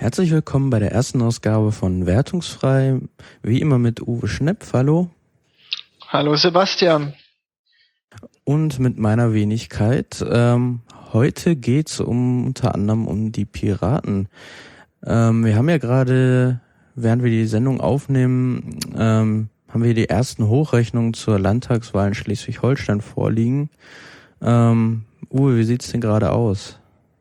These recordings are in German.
Herzlich willkommen bei der ersten Ausgabe von Wertungsfrei, wie immer mit Uwe Schnepf, hallo. Hallo Sebastian. Und mit meiner Wenigkeit. Heute geht's unter anderem um die Piraten. Wir haben ja gerade, während wir die Sendung aufnehmen, haben wir die ersten Hochrechnungen zur Landtagswahl in Schleswig-Holstein vorliegen. Uwe, wie sieht's denn gerade aus?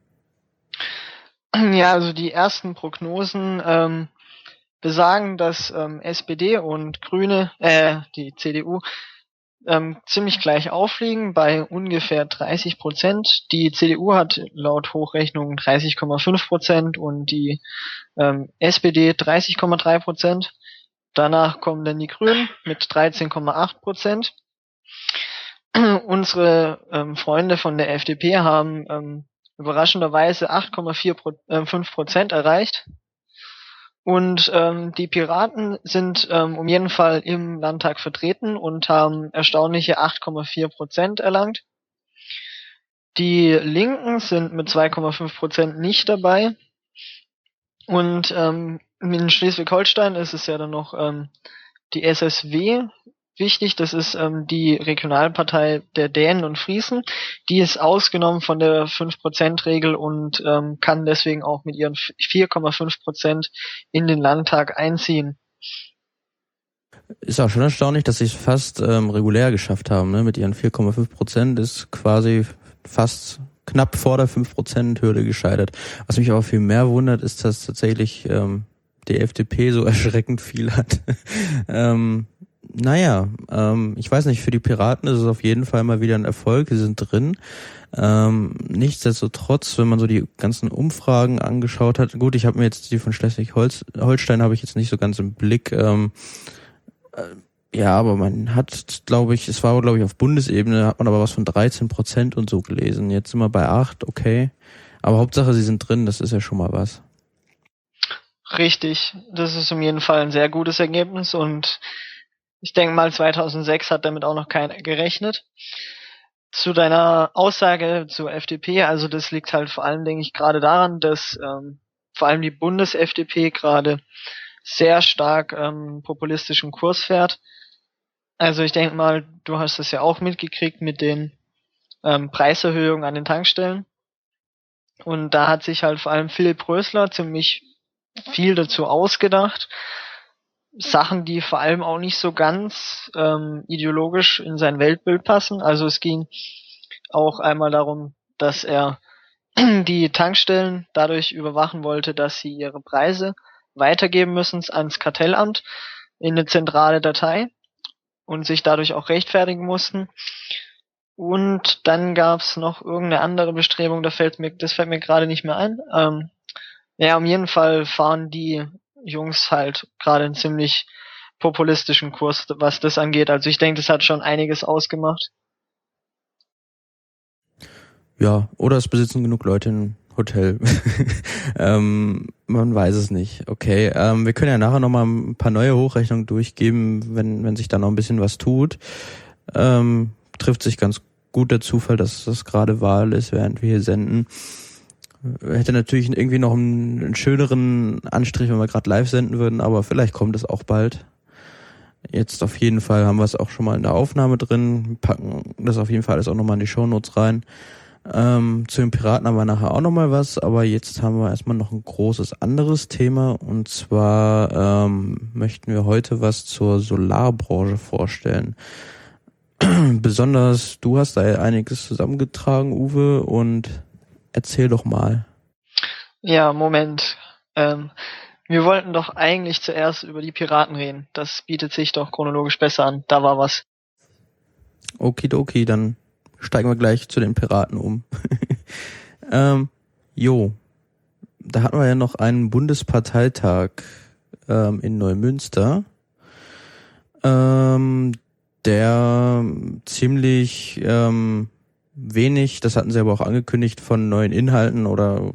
Ja, also die ersten Prognosen besagen, dass SPD und Grüne, die CDU, ziemlich gleich aufliegen bei ungefähr 30%. Die CDU hat laut Hochrechnung 30,5% und die SPD 30,3%. Danach kommen dann die Grünen mit 13,8%. Unsere Freunde von der FDP haben überraschenderweise 8,5% erreicht. Und die Piraten sind um jeden Fall im Landtag vertreten und haben erstaunliche 8,4% erlangt. Die Linken sind mit 2,5% nicht dabei. Und in Schleswig-Holstein ist es ja dann noch die SSW wichtig. Das ist die Regionalpartei der Dänen und Friesen. Die ist ausgenommen von der 5%-Regel und kann deswegen auch mit ihren 4,5% in den Landtag einziehen. Ist auch schon erstaunlich, dass sie es fast regulär geschafft haben, ne? Mit ihren 4,5% ist quasi fast knapp vor der 5%-Hürde gescheitert. Was mich aber viel mehr wundert, ist, dass tatsächlich die FDP so erschreckend viel hat. Ich weiß nicht, für die Piraten ist es auf jeden Fall mal wieder ein Erfolg, sie sind drin. Nichtsdestotrotz, wenn man so die ganzen Umfragen angeschaut hat, gut, ich habe mir jetzt die von Schleswig-Holstein habe ich jetzt nicht so ganz im Blick, ja, aber man hat, glaube ich, auf Bundesebene, hat man aber was von 13% und so gelesen. Jetzt sind wir bei 8, okay. Aber Hauptsache, sie sind drin, das ist ja schon mal was. Richtig, das ist um jeden Fall ein sehr gutes Ergebnis und ich denke mal 2006 hat damit auch noch keiner gerechnet. Zu deiner Aussage zur FDP, also das liegt halt vor allem, denke ich, gerade daran, dass vor allem die Bundes-FDP gerade sehr stark populistischen Kurs fährt. Also ich denke mal, du hast das ja auch mitgekriegt mit den Preiserhöhungen an den Tankstellen. Und da hat sich halt vor allem Philipp Rösler ziemlich viel dazu ausgedacht. Sachen, die vor allem auch nicht so ganz ideologisch in sein Weltbild passen. Also es ging auch einmal darum, dass er die Tankstellen dadurch überwachen wollte, dass sie ihre Preise weitergeben müssen ans Kartellamt in eine zentrale Datei und sich dadurch auch rechtfertigen mussten. Und dann gab's noch irgendeine andere Bestrebung, das fällt mir gerade nicht mehr ein. Ja, um jeden Fall fahren die Jungs halt gerade einen ziemlich populistischen Kurs, was das angeht. Also ich denke, das hat schon einiges ausgemacht. Ja, oder es besitzen genug Leute ein Hotel. Man weiß es nicht. Okay, wir können ja nachher nochmal ein paar neue Hochrechnungen durchgeben, wenn sich da noch ein bisschen was tut. Trifft sich ganz gut der Zufall, dass das gerade Wahl ist, während wir hier senden. Hätte natürlich irgendwie noch einen schöneren Anstrich, wenn wir gerade live senden würden, aber vielleicht kommt es auch bald. Jetzt auf jeden Fall haben wir es auch schon mal in der Aufnahme drin, packen das auf jeden Fall alles auch nochmal in die Shownotes rein. Zu den Piraten haben wir nachher auch nochmal was, aber jetzt haben wir erstmal noch ein großes anderes Thema und zwar möchten wir heute was zur Solarbranche vorstellen. Besonders du hast da einiges zusammengetragen, Uwe, und erzähl doch mal. Ja, Moment. Wir wollten doch eigentlich zuerst über die Piraten reden. Das bietet sich doch chronologisch besser an. Da war was. Okidoki, dann steigen wir gleich zu den Piraten um. Da hatten wir ja noch einen Bundesparteitag in Neumünster, der ziemlich wenig, das hatten sie aber auch angekündigt, von neuen Inhalten oder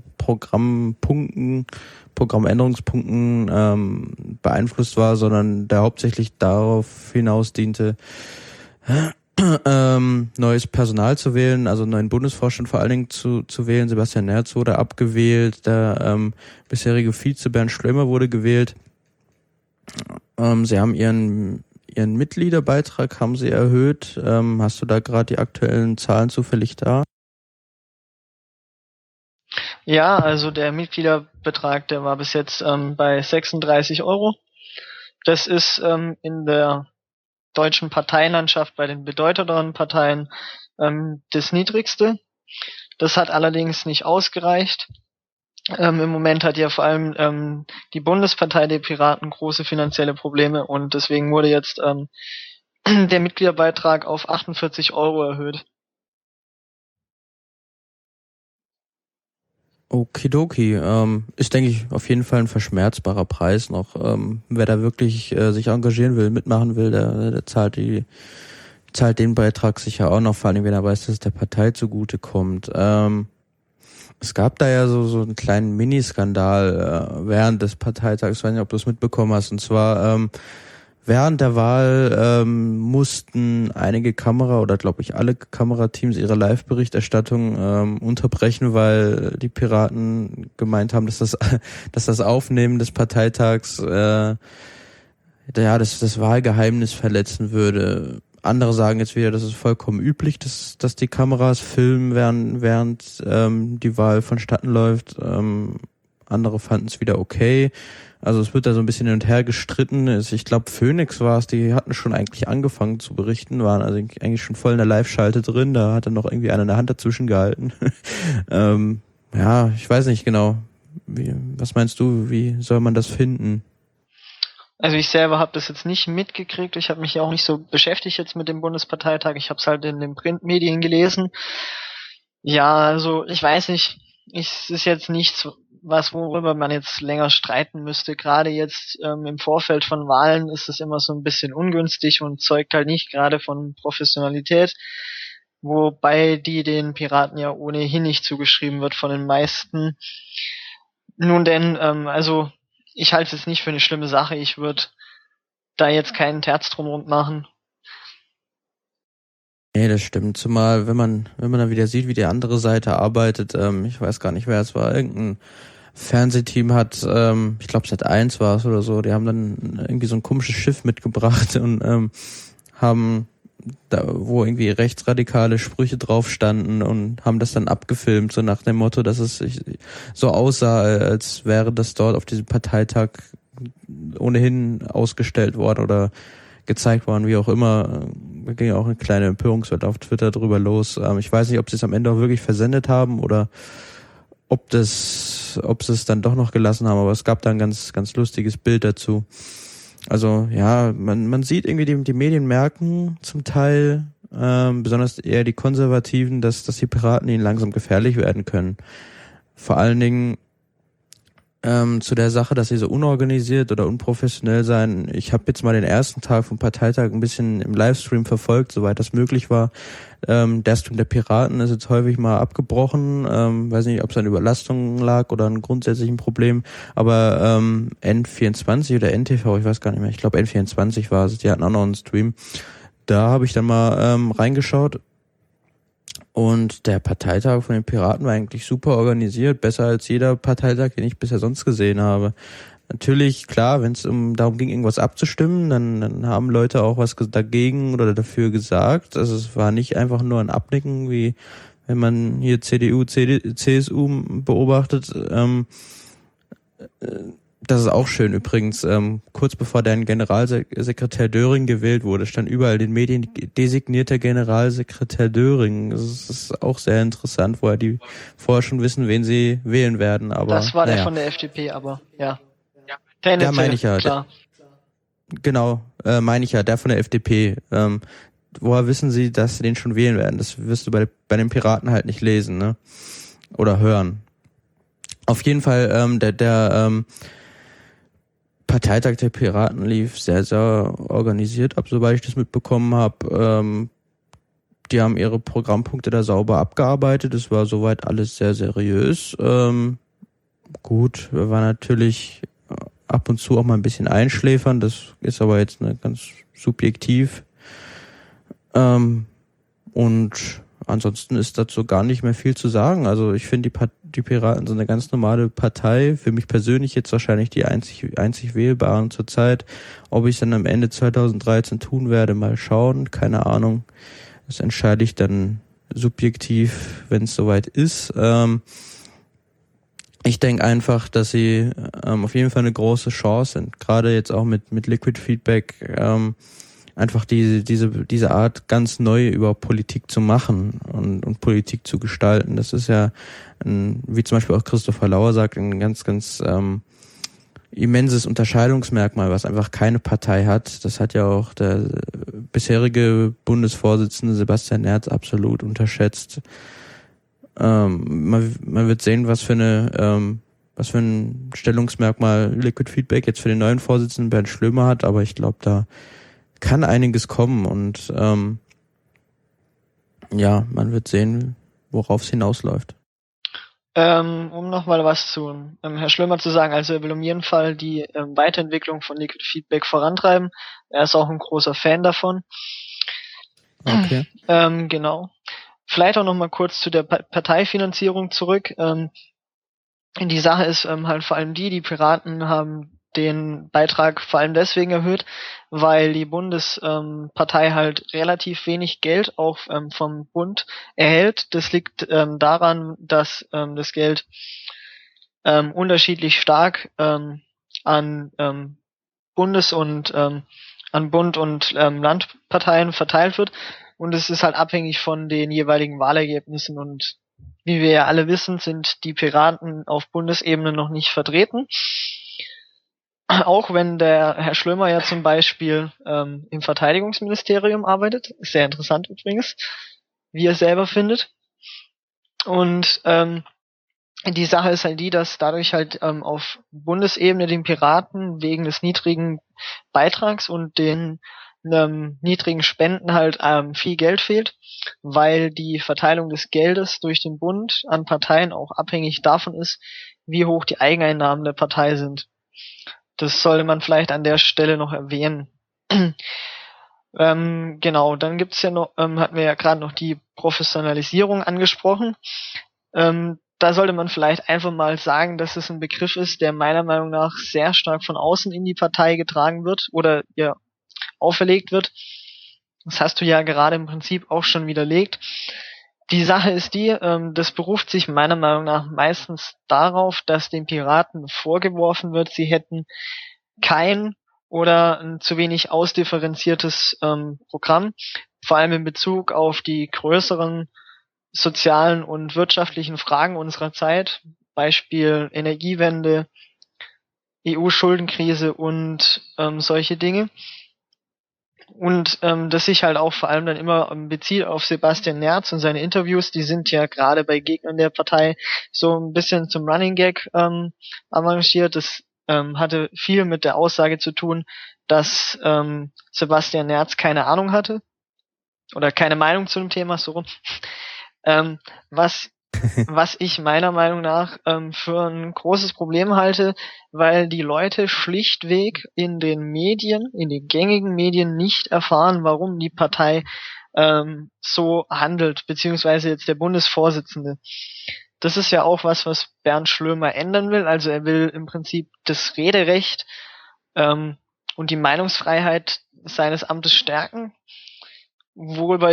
Programmänderungspunkten beeinflusst war, sondern der hauptsächlich darauf hinaus diente, neues Personal zu wählen, also einen neuen Bundesvorstand vor allen Dingen zu wählen. Sebastian Nerz wurde abgewählt, der bisherige Vize Bernd Schlömer wurde gewählt. Sie haben ihren Mitgliederbeitrag haben sie erhöht. Hast du da gerade die aktuellen Zahlen zufällig da? Ja, also der Mitgliederbetrag, der war bis jetzt bei 36 Euro. Das ist in der deutschen Parteienlandschaft bei den bedeutenderen Parteien das niedrigste. Das hat allerdings nicht ausgereicht. Im Moment hat ja vor allem die Bundespartei der Piraten große finanzielle Probleme und deswegen wurde jetzt der Mitgliederbeitrag auf 48 Euro erhöht. Okidoki, ist, denke ich, auf jeden Fall ein verschmerzbarer Preis noch. Wer da wirklich sich engagieren will, mitmachen will, der zahlt den Beitrag sicher auch noch, vor allem wenn er weiß, dass es der Partei zugutekommt. Es gab da ja so einen kleinen Miniskandal während des Parteitags, ich weiß nicht, ob du es mitbekommen hast, und zwar während der Wahl mussten einige oder glaube ich alle Kamerateams ihre Live-Berichterstattung unterbrechen, weil die Piraten gemeint haben, dass das Aufnehmen des Parteitags das Wahlgeheimnis verletzen würde. Andere sagen jetzt wieder, das ist vollkommen üblich, dass die Kameras filmen, während die Wahl vonstatten läuft. Andere fanden es wieder okay. Also es wird da so ein bisschen hin und her gestritten. Ich glaube, Phoenix war es, die hatten schon eigentlich angefangen zu berichten, waren also eigentlich schon voll in der Live-Schalte drin. Da hat dann noch irgendwie einer eine Hand dazwischen gehalten. Ich weiß nicht genau. Was meinst du, wie soll man das finden? Also ich selber habe das jetzt nicht mitgekriegt. Ich habe mich ja auch nicht so beschäftigt jetzt mit dem Bundesparteitag. Ich habe es halt in den Printmedien gelesen. Ja, also ich weiß nicht. Es ist jetzt nichts, worüber man jetzt länger streiten müsste. Gerade jetzt im Vorfeld von Wahlen ist es immer so ein bisschen ungünstig und zeugt halt nicht gerade von Professionalität. Wobei die den Piraten ja ohnehin nicht zugeschrieben wird von den meisten. Nun denn, also ich halte es nicht für eine schlimme Sache. Ich würde da jetzt keinen Terz drum machen. Nee, das stimmt. Zumal, wenn man dann wieder sieht, wie die andere Seite arbeitet, ich weiß gar nicht, wer es war, irgendein Fernsehteam hat, ich glaube Sat.1 war es oder so, die haben dann irgendwie so ein komisches Schiff mitgebracht und haben da, wo irgendwie rechtsradikale Sprüche drauf standen und haben das dann abgefilmt, so nach dem Motto, dass es so aussah, als wäre das dort auf diesem Parteitag ohnehin ausgestellt worden oder gezeigt worden, wie auch immer. Da ging auch eine kleine Empörungswelle auf Twitter drüber los. Ich weiß nicht, ob sie es am Ende auch wirklich versendet haben oder ob sie es dann doch noch gelassen haben, aber es gab da ein ganz, ganz lustiges Bild dazu. Also ja, man sieht irgendwie, die Medien merken zum Teil, besonders eher die Konservativen, dass die Piraten ihnen langsam gefährlich werden können. Vor allen Dingen zu der Sache, dass sie so unorganisiert oder unprofessionell seien. Ich habe jetzt mal den ersten Tag vom Parteitag ein bisschen im Livestream verfolgt, soweit das möglich war. Der Stream der Piraten ist jetzt häufig mal abgebrochen. Weiß nicht, ob es an Überlastung lag oder an grundsätzlichen Problem. Aber N24 oder NTV, ich weiß gar nicht mehr. Ich glaube N24 war es. Die hatten auch noch einen Stream. Da habe ich dann mal reingeschaut. Und der Parteitag von den Piraten war eigentlich super organisiert, besser als jeder Parteitag, den ich bisher sonst gesehen habe. Natürlich, klar, wenn es darum ging, irgendwas abzustimmen, dann haben Leute auch was dagegen oder dafür gesagt. Also es war nicht einfach nur ein Abnicken, wie wenn man hier CDU, CSU beobachtet. Das ist auch schön übrigens. Kurz bevor dein Generalsekretär Döring gewählt wurde, stand überall in den Medien designierter Generalsekretär Döring. Das ist auch sehr interessant, woher die vorher schon wissen, wen sie wählen werden. Aber das war der von der FDP, aber ja. Ja, meine ich ja. Klar. Genau, meine ich ja, der von der FDP. Woher wissen sie, dass sie den schon wählen werden? Das wirst du bei den Piraten halt nicht lesen, ne? Oder hören. Auf jeden Fall, der Parteitag der Piraten lief sehr, sehr organisiert ab, soweit ich das mitbekommen habe. Die haben ihre Programmpunkte da sauber abgearbeitet. Es war soweit alles sehr seriös. Gut, war natürlich ab und zu auch mal ein bisschen einschläfern. Das ist aber jetzt ganz subjektiv. Und ansonsten ist dazu gar nicht mehr viel zu sagen. Also ich finde, die Piraten sind eine ganz normale Partei. Für mich persönlich jetzt wahrscheinlich die einzig wählbaren zurzeit. Ob ich es dann am Ende 2013 tun werde, mal schauen. Keine Ahnung. Das entscheide ich dann subjektiv, wenn es soweit ist. Ich denke einfach, dass sie auf jeden Fall eine große Chance sind. Gerade jetzt auch mit Liquid Feedback, einfach diese Art ganz neu über Politik zu machen und Politik zu gestalten. Das ist ja, wie zum Beispiel auch Christopher Lauer sagt, ein ganz, ganz immenses Unterscheidungsmerkmal, was einfach keine Partei hat. Das hat ja auch der bisherige Bundesvorsitzende Sebastian Nerz absolut unterschätzt. Man wird sehen, was für ein Stellungsmerkmal Liquid Feedback jetzt für den neuen Vorsitzenden Bernd Schlömer hat, aber ich glaube, da kann einiges kommen und man wird sehen, worauf es hinausläuft. Um nochmal was zu Herr Schlömer zu sagen, also er will um jeden Fall die Weiterentwicklung von Liquid Feedback vorantreiben. Er ist auch ein großer Fan davon. Okay. Genau. Vielleicht auch nochmal kurz zu der Parteifinanzierung zurück. Die Sache ist halt vor allem die Piraten haben den Beitrag vor allem deswegen erhöht, weil die Bundespartei halt relativ wenig Geld auch vom Bund erhält. Das liegt daran, dass das Geld unterschiedlich stark an Bundes- und an Bund- und Landparteien verteilt wird. Und es ist halt abhängig von den jeweiligen Wahlergebnissen. Und wie wir ja alle wissen, sind die Piraten auf Bundesebene noch nicht vertreten. Auch wenn der Herr Schlömer ja zum Beispiel im Verteidigungsministerium arbeitet. Sehr interessant übrigens, wie er selber findet. Und die Sache ist halt die, dass dadurch halt auf Bundesebene den Piraten wegen des niedrigen Beitrags und den niedrigen Spenden halt viel Geld fehlt, weil die Verteilung des Geldes durch den Bund an Parteien auch abhängig davon ist, wie hoch die Eigeneinnahmen der Partei sind. Das sollte man vielleicht an der Stelle noch erwähnen. Genau, dann gibt's ja noch, hatten wir ja gerade noch die Professionalisierung angesprochen. Da sollte man vielleicht einfach mal sagen, dass es ein Begriff ist, der meiner Meinung nach sehr stark von außen in die Partei getragen wird oder ihr auferlegt wird. Das hast du ja gerade im Prinzip auch schon widerlegt. Die Sache ist die, das beruft sich meiner Meinung nach meistens darauf, dass den Piraten vorgeworfen wird, sie hätten kein oder ein zu wenig ausdifferenziertes Programm, vor allem in Bezug auf die größeren sozialen und wirtschaftlichen Fragen unserer Zeit, Beispiel Energiewende, EU-Schuldenkrise und solche Dinge. Und das sich halt auch vor allem dann immer bezieht auf Sebastian Nerz und seine Interviews, die sind ja gerade bei Gegnern der Partei so ein bisschen zum Running Gag avanciert. Das hatte viel mit der Aussage zu tun, dass Sebastian Nerz keine Ahnung hatte oder keine Meinung zu dem Thema, so rum. Was ich meiner Meinung nach für ein großes Problem halte, weil die Leute schlichtweg in den Medien, in den gängigen Medien nicht erfahren, warum die Partei so handelt, beziehungsweise jetzt der Bundesvorsitzende. Das ist ja auch was Bernd Schlömer ändern will. Also er will im Prinzip das Rederecht und die Meinungsfreiheit seines Amtes stärken, worüber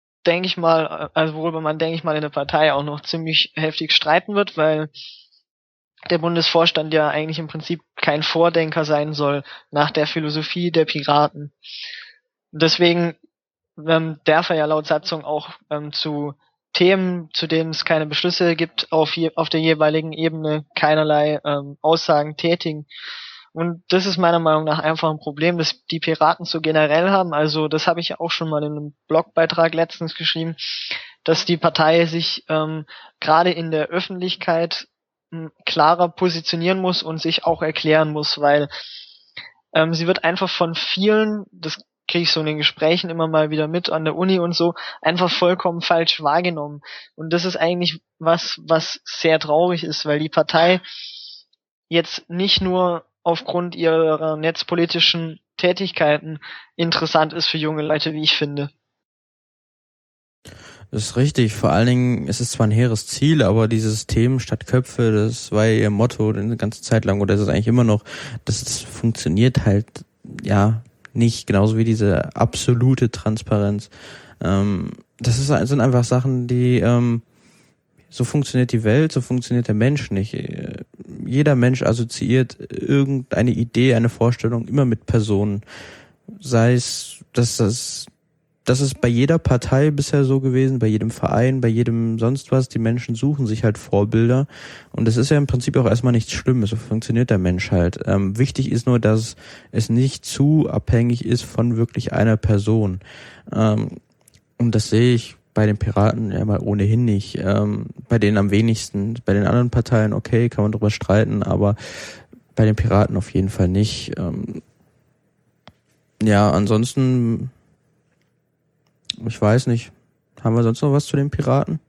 man, denke ich mal, in der Partei auch noch ziemlich heftig streiten wird, weil der Bundesvorstand ja eigentlich im Prinzip kein Vordenker sein soll nach der Philosophie der Piraten. Deswegen darf er ja laut Satzung auch zu Themen, zu denen es keine Beschlüsse gibt, auf der jeweiligen Ebene keinerlei Aussagen tätigen. Und das ist meiner Meinung nach einfach ein Problem, das die Piraten so generell haben. Also das habe ich ja auch schon mal in einem Blogbeitrag letztens geschrieben, dass die Partei sich gerade in der Öffentlichkeit klarer positionieren muss und sich auch erklären muss, weil sie wird einfach von vielen, das kriege ich so in den Gesprächen immer mal wieder mit an der Uni und so, einfach vollkommen falsch wahrgenommen. Und das ist eigentlich was sehr traurig ist, weil die Partei jetzt nicht nur aufgrund ihrer netzpolitischen Tätigkeiten interessant ist für junge Leute, wie ich finde. Das ist richtig. Vor allen Dingen ist es zwar ein hehres Ziel, aber dieses Themen statt Köpfe, das war ja ihr Motto eine ganze Zeit lang, oder ist es eigentlich immer noch. Das funktioniert halt, ja, nicht. Genauso wie diese absolute Transparenz. Sind einfach Sachen, die, so funktioniert die Welt, so funktioniert der Mensch nicht. Jeder Mensch assoziiert irgendeine Idee, eine Vorstellung immer mit Personen. Sei es, das ist bei jeder Partei bisher so gewesen, bei jedem Verein, bei jedem sonst was. Die Menschen suchen sich halt Vorbilder. Und das ist ja im Prinzip auch erstmal nichts Schlimmes. So funktioniert der Mensch halt. Wichtig ist nur, dass es nicht zu abhängig ist von wirklich einer Person. Und das sehe ich bei den Piraten ja mal ohnehin nicht. Bei denen am wenigsten. Bei den anderen Parteien, okay, kann man drüber streiten, aber bei den Piraten auf jeden Fall nicht. Ja, ansonsten, ich weiß nicht. Haben wir sonst noch was zu den Piraten?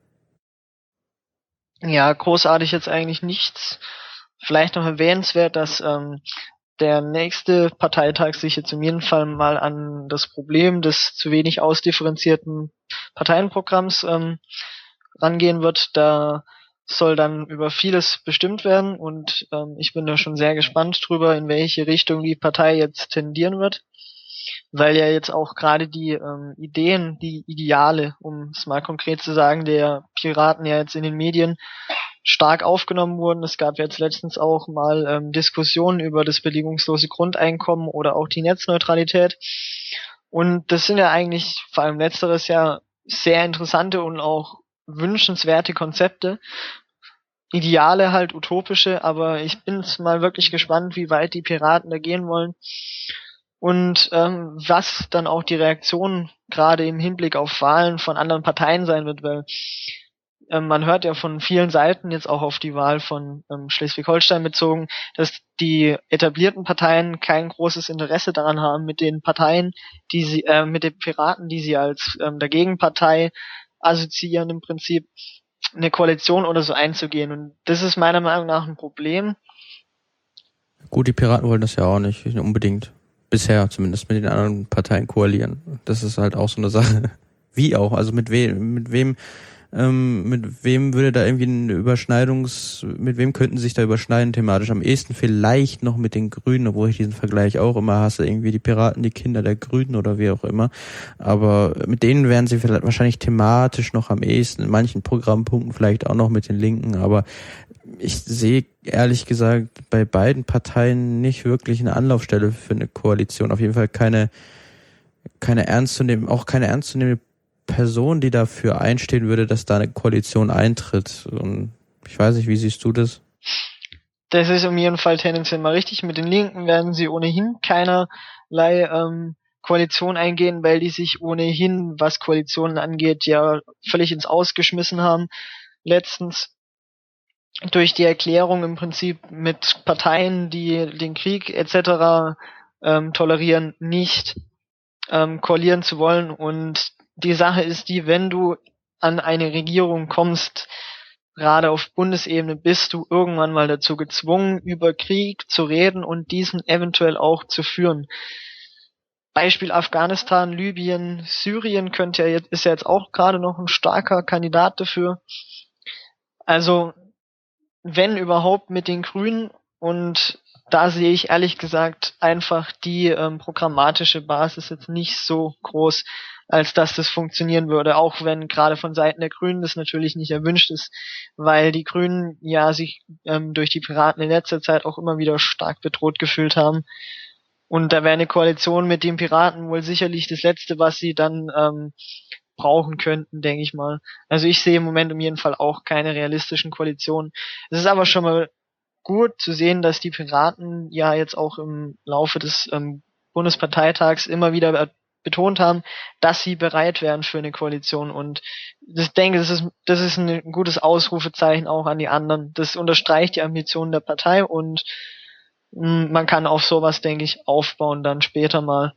Ja, großartig jetzt eigentlich nichts. Vielleicht noch erwähnenswert, dass der nächste Parteitag sich jetzt in jedem Fall mal an das Problem des zu wenig ausdifferenzierten Parteienprogramms rangehen wird. Da soll dann über vieles bestimmt werden und ich bin da schon sehr gespannt drüber, in welche Richtung die Partei jetzt tendieren wird, weil ja jetzt auch gerade die Ideen, die Ideale, um es mal konkret zu sagen, der Piraten ja jetzt in den Medien stark aufgenommen wurden. Es gab jetzt letztens auch mal Diskussionen über das bedingungslose Grundeinkommen oder auch die Netzneutralität. Und das sind ja eigentlich, vor allem letzteres, ja sehr interessante und auch wünschenswerte Konzepte. Ideale halt, utopische, aber ich bin jetzt mal wirklich gespannt, wie weit die Piraten da gehen wollen. Und was dann auch die Reaktion gerade im Hinblick auf Wahlen von anderen Parteien sein wird, weil man hört ja von vielen Seiten, jetzt auch auf die Wahl von Schleswig-Holstein bezogen, dass die etablierten Parteien kein großes Interesse daran haben, mit den Parteien, die sie, mit den Piraten, die sie als Dagegenpartei assoziieren, im Prinzip eine Koalition oder so einzugehen. Und das ist meiner Meinung nach ein Problem. Gut, die Piraten wollen das ja auch nicht unbedingt. Bisher zumindest mit den anderen Parteien koalieren. Das ist halt auch so eine Sache. Wie auch? Also mit wem würde da irgendwie mit wem könnten sie sich da überschneiden thematisch? Am ehesten vielleicht noch mit den Grünen, obwohl ich diesen Vergleich auch immer hasse, irgendwie die Piraten, die Kinder der Grünen oder wie auch immer. Aber mit denen wären sie vielleicht wahrscheinlich thematisch noch am ehesten, in manchen Programmpunkten vielleicht auch noch mit den Linken, aber ich sehe ehrlich gesagt bei beiden Parteien nicht wirklich eine Anlaufstelle für eine Koalition. Auf jeden Fall keine ernstzunehmende Person, die dafür einstehen würde, dass da eine Koalition eintritt. Und ich weiß nicht, wie siehst du das? Das ist um jeden Fall tendenziell mal richtig. Mit den Linken werden sie ohnehin keinerlei Koalition eingehen, weil die sich ohnehin, was Koalitionen angeht, ja völlig ins Ausgeschmissen haben. Letztens durch die Erklärung im Prinzip mit Parteien, die den Krieg etc. Tolerieren, nicht koalieren zu wollen. Und die Sache ist die, wenn du an eine Regierung kommst, gerade auf Bundesebene, bist du irgendwann mal dazu gezwungen, über Krieg zu reden und diesen eventuell auch zu führen. Beispiel Afghanistan, Libyen, Syrien ist ja jetzt auch gerade noch ein starker Kandidat dafür. Also wenn überhaupt mit den Grünen, und da sehe ich ehrlich gesagt einfach die programmatische Basis jetzt nicht so groß, als dass das funktionieren würde, auch wenn gerade von Seiten der Grünen das natürlich nicht erwünscht ist, weil die Grünen ja sich durch die Piraten in letzter Zeit auch immer wieder stark bedroht gefühlt haben. Und da wäre eine Koalition mit den Piraten wohl sicherlich das Letzte, was sie dann brauchen könnten, denke ich mal. Also ich sehe im Moment um jeden Fall auch keine realistischen Koalitionen. Es ist aber schon mal gut zu sehen, dass die Piraten ja jetzt auch im Laufe des Bundesparteitags immer wieder betont haben, dass sie bereit wären für eine Koalition. Und ich denke, das ist ein gutes Ausrufezeichen auch an die anderen. Das unterstreicht die Ambitionen der Partei und man kann auf sowas, denke ich, aufbauen dann später mal.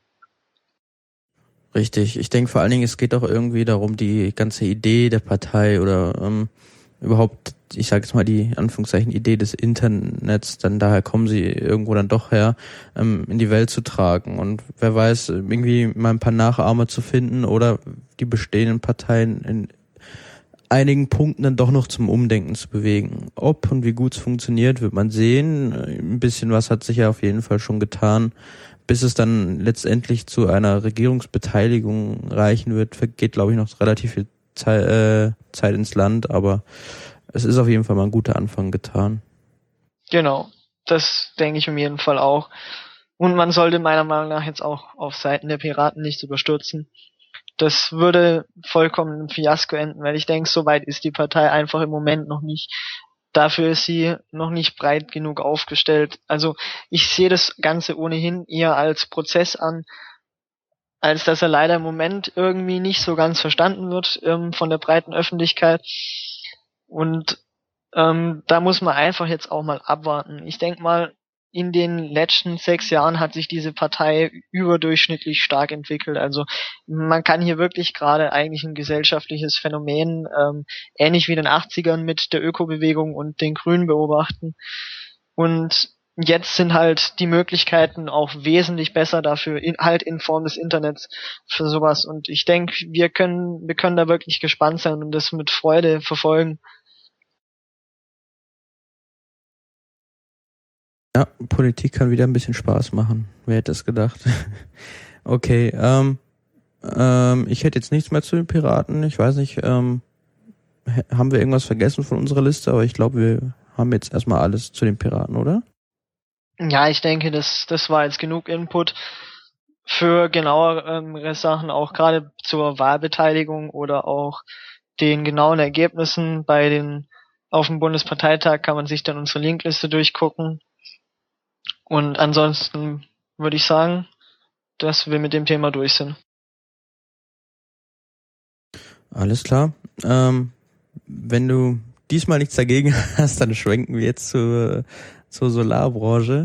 Richtig. Ich denke vor allen Dingen, es geht auch irgendwie darum, die ganze Idee der Partei oder überhaupt, ich sage jetzt mal die Anführungszeichen Idee des Internets, dann daher kommen sie irgendwo dann doch her, in die Welt zu tragen. Und wer weiß, irgendwie mal ein paar Nachahmer zu finden oder die bestehenden Parteien in einigen Punkten dann doch noch zum Umdenken zu bewegen. Ob und wie gut es funktioniert, wird man sehen. Ein bisschen was hat sich ja auf jeden Fall schon getan. Bis es dann letztendlich zu einer Regierungsbeteiligung reichen wird, geht, glaube ich, noch relativ viel Zeit ins Land, aber es ist auf jeden Fall mal ein guter Anfang getan. Genau, das denke ich auf jeden Fall auch. Und man sollte meiner Meinung nach jetzt auch auf Seiten der Piraten nicht überstürzen. Das würde vollkommen im Fiasko enden, weil ich denke, so weit ist die Partei einfach im Moment noch nicht. Dafür ist sie noch nicht breit genug aufgestellt. Also ich sehe das Ganze ohnehin eher als Prozess an, als dass er leider im Moment irgendwie nicht so ganz verstanden wird von der breiten Öffentlichkeit. Und da muss man einfach jetzt auch mal abwarten. Ich denke mal, in den letzten 6 Jahren hat sich diese Partei überdurchschnittlich stark entwickelt. Also man kann hier wirklich gerade eigentlich ein gesellschaftliches Phänomen, ähnlich wie in den 80ern mit der Ökobewegung und den Grünen beobachten. Und jetzt sind halt die Möglichkeiten auch wesentlich besser dafür, halt in Form des Internets für sowas. Und ich denke, wir können da wirklich gespannt sein und das mit Freude verfolgen. Ja, Politik kann wieder ein bisschen Spaß machen. Wer hätte es gedacht? Okay, ich hätte jetzt nichts mehr zu den Piraten. Ich weiß nicht, haben wir irgendwas vergessen von unserer Liste, aber ich glaube, wir haben jetzt erstmal alles zu den Piraten, oder? Ja, ich denke, das war jetzt genug Input für genauere Sachen, auch gerade zur Wahlbeteiligung oder auch den genauen Ergebnissen auf dem Bundesparteitag kann man sich dann unsere Linkliste durchgucken. Und ansonsten würde ich sagen, dass wir mit dem Thema durch sind. Alles klar. Wenn du diesmal nichts dagegen hast, dann schwenken wir jetzt zur Solarbranche.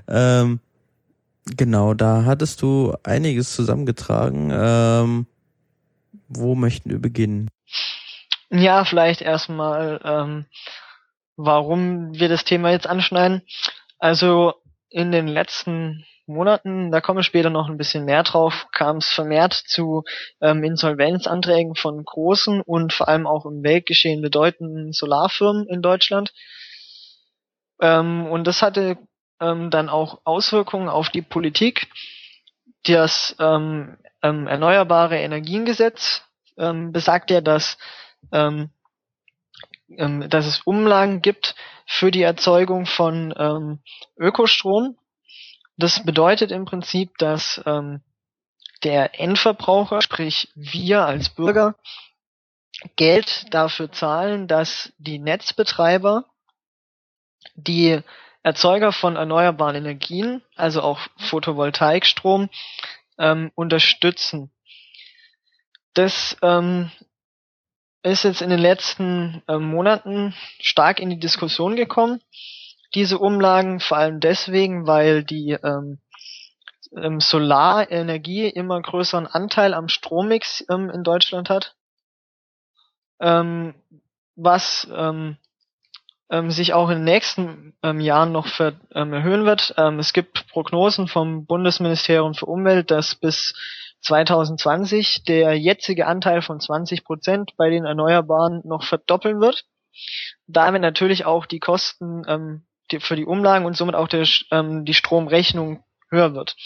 Genau, da hattest du einiges zusammengetragen. Wo möchten wir beginnen? Ja, vielleicht erstmal, warum wir das Thema jetzt anschneiden. Also in den letzten Monaten, da kommen wir später noch ein bisschen mehr drauf, kam es vermehrt zu Insolvenzanträgen von großen und vor allem auch im Weltgeschehen bedeutenden Solarfirmen in Deutschland. Und das hatte dann auch Auswirkungen auf die Politik. Das Erneuerbare Energiengesetz besagt ja, dass es Umlagen gibt für die Erzeugung von Ökostrom. Das bedeutet im Prinzip, dass der Endverbraucher, sprich wir als Bürger, Geld dafür zahlen, dass die Netzbetreiber die Erzeuger von erneuerbaren Energien, also auch Photovoltaikstrom, unterstützen. Das ist jetzt in den letzten Monaten stark in die Diskussion gekommen. Diese Umlagen vor allem deswegen, weil die Solarenergie immer größeren Anteil am Strommix in Deutschland hat, was sich auch in den nächsten Jahren noch erhöhen wird. Es gibt Prognosen vom Bundesministerium für Umwelt, dass bis 2020 der jetzige Anteil von 20% bei den Erneuerbaren noch verdoppeln wird. Damit natürlich auch die Kosten für die Umlagen und somit auch die Stromrechnung höher wird.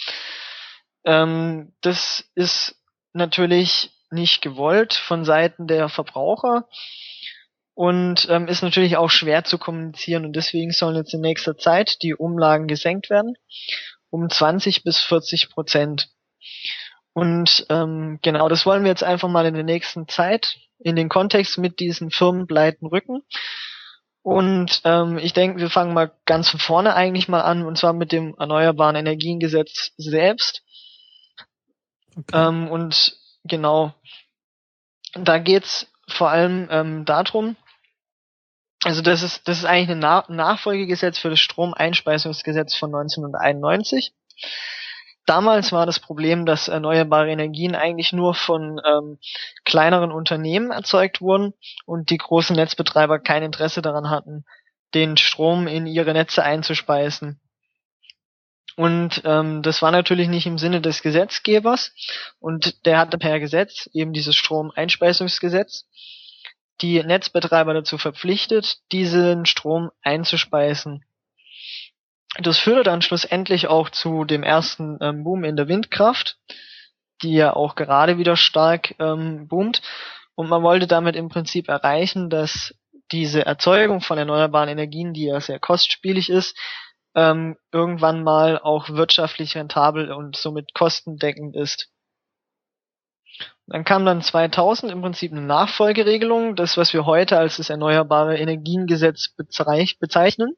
Das ist natürlich nicht gewollt von Seiten der Verbraucher und ist natürlich auch schwer zu kommunizieren und deswegen sollen jetzt in nächster Zeit die Umlagen gesenkt werden um 20-40%. Und genau, das wollen wir jetzt einfach mal in der nächsten Zeit in den Kontext mit diesen Firmenpleiten rücken. Und ich denke, wir fangen mal ganz von vorne eigentlich mal an, und zwar mit dem Erneuerbaren Energiengesetz selbst. Okay. Und genau, da geht's vor allem darum, also das ist eigentlich ein Nachfolgegesetz für das Stromeinspeisungsgesetz von 1991. damals war das Problem, dass erneuerbare Energien eigentlich nur von kleineren Unternehmen erzeugt wurden und die großen Netzbetreiber kein Interesse daran hatten, den Strom in ihre Netze einzuspeisen. Und das war natürlich nicht im Sinne des Gesetzgebers, und der hatte per Gesetz, eben dieses Stromeinspeisungsgesetz, die Netzbetreiber dazu verpflichtet, diesen Strom einzuspeisen. Das führte dann schlussendlich auch zu dem ersten Boom in der Windkraft, die ja auch gerade wieder stark boomt. Und man wollte damit im Prinzip erreichen, dass diese Erzeugung von erneuerbaren Energien, die ja sehr kostspielig ist, irgendwann mal auch wirtschaftlich rentabel und somit kostendeckend ist. Dann kam dann 2000 im Prinzip eine Nachfolgeregelung, das, was wir heute als das Erneuerbare Energiengesetz bezeichnen,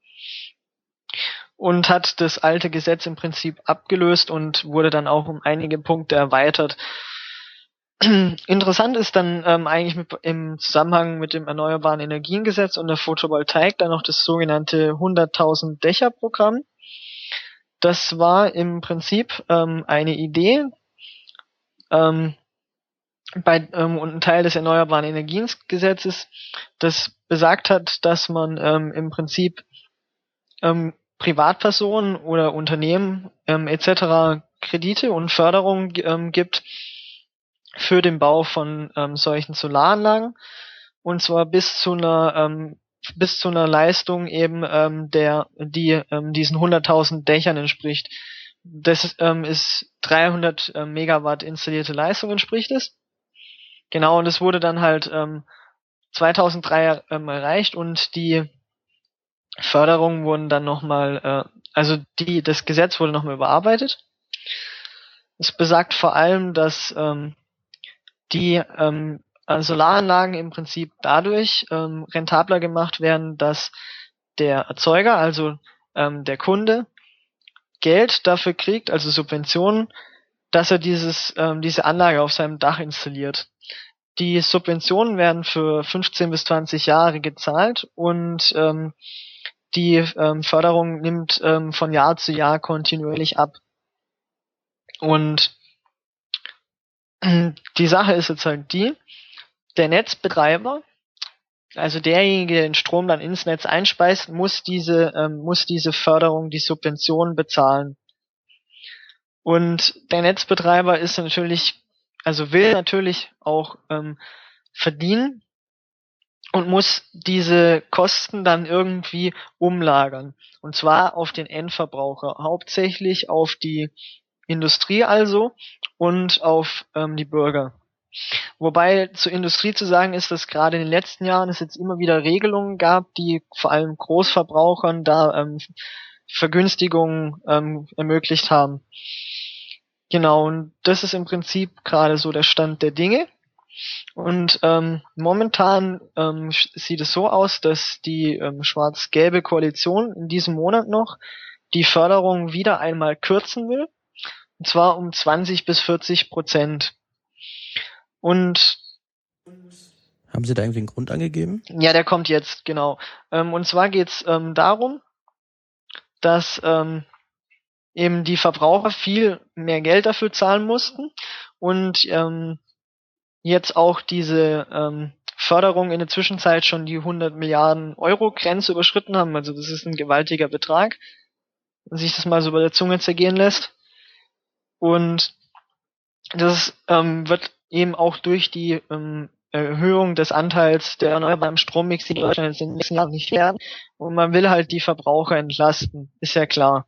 und hat das alte Gesetz im Prinzip abgelöst und wurde dann auch um einige Punkte erweitert. Interessant ist dann eigentlich im Zusammenhang mit dem Erneuerbaren Energiengesetz und der Photovoltaik dann noch das sogenannte 100.000 Dächer Programm. Das war im Prinzip eine Idee, und ein Teil des Erneuerbaren Energiengesetzes, das besagt hat, dass man im Prinzip Privatpersonen oder Unternehmen etc. Kredite und Förderung gibt für den Bau von solchen Solaranlagen, und zwar bis zu einer Leistung eben die diesen 100.000 Dächern entspricht. Das ist 300 Megawatt installierte Leistung entspricht es. Genau, und es wurde dann halt 2003 erreicht, und die Förderungen wurden dann nochmal, das Gesetz wurde nochmal überarbeitet. Es besagt vor allem, dass die Solaranlagen im Prinzip dadurch rentabler gemacht werden, dass der Erzeuger, also der Kunde, Geld dafür kriegt, also Subventionen, dass er diese Anlage auf seinem Dach installiert. Die Subventionen werden für 15 bis 20 Jahre gezahlt, und die Förderung nimmt von Jahr zu Jahr kontinuierlich ab. Und die Sache ist jetzt halt die, der Netzbetreiber, also derjenige, der den Strom dann ins Netz einspeist, muss diese Förderung, die Subvention bezahlen. Und der Netzbetreiber will natürlich auch verdienen und muss diese Kosten dann irgendwie umlagern. Und zwar auf den Endverbraucher, hauptsächlich auf die Industrie also und auf die Bürger. Wobei zur Industrie zu sagen ist, dass gerade in den letzten Jahren es jetzt immer wieder Regelungen gab, die vor allem Großverbrauchern da Vergünstigungen ermöglicht haben. Genau, und das ist im Prinzip gerade so der Stand der Dinge. Und momentan sieht es so aus, dass die schwarz-gelbe Koalition in diesem Monat noch die Förderung wieder einmal kürzen will, und zwar um 20-40%. Und haben Sie da irgendwie einen Grund angegeben? ja, der kommt jetzt, genau. Und zwar geht's darum, dass eben die Verbraucher viel mehr Geld dafür zahlen mussten und jetzt auch diese Förderung in der Zwischenzeit schon die 100 Milliarden Euro Grenze überschritten haben. Also das ist ein gewaltiger Betrag, wenn sich das mal so bei der Zunge zergehen lässt. Und das wird eben auch durch die Erhöhung des Anteils der erneuerbaren Strommix, die in Deutschland in den nächsten Jahren nicht werden. Und man will halt die Verbraucher entlasten, ist ja klar.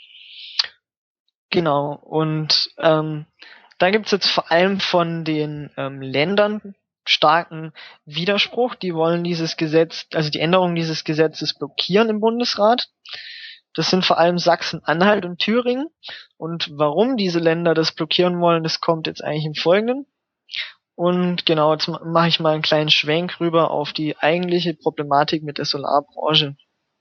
Genau. Und da gibt's jetzt vor allem von den Ländern starken Widerspruch. Die wollen dieses Gesetz, also die Änderung dieses Gesetzes blockieren im Bundesrat. Das sind vor allem Sachsen-Anhalt und Thüringen. Und warum diese Länder das blockieren wollen, das kommt jetzt eigentlich im Folgenden. Und genau, jetzt mache ich mal einen kleinen Schwenk rüber auf die eigentliche Problematik mit der Solarbranche.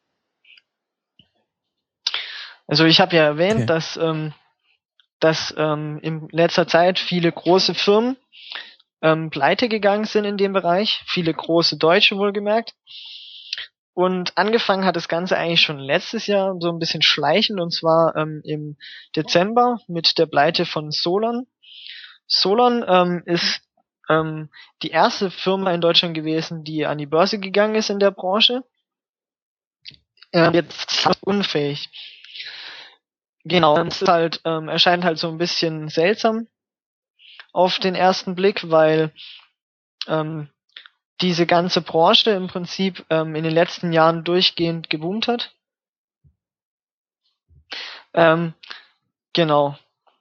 Also ich habe ja erwähnt, Okay. dass in letzter Zeit viele große Firmen pleite gegangen sind in dem Bereich, viele große Deutsche wohlgemerkt. Und angefangen hat das Ganze eigentlich schon letztes Jahr so ein bisschen schleichend, und zwar im Dezember mit der Pleite von Solon. Solon ist die erste Firma in Deutschland gewesen, die an die Börse gegangen ist in der Branche. Jetzt unfähig. Genau, es ist halt, erscheint halt so ein bisschen seltsam auf den ersten Blick, weil diese ganze Branche im Prinzip in den letzten Jahren durchgehend geboomt hat. Genau.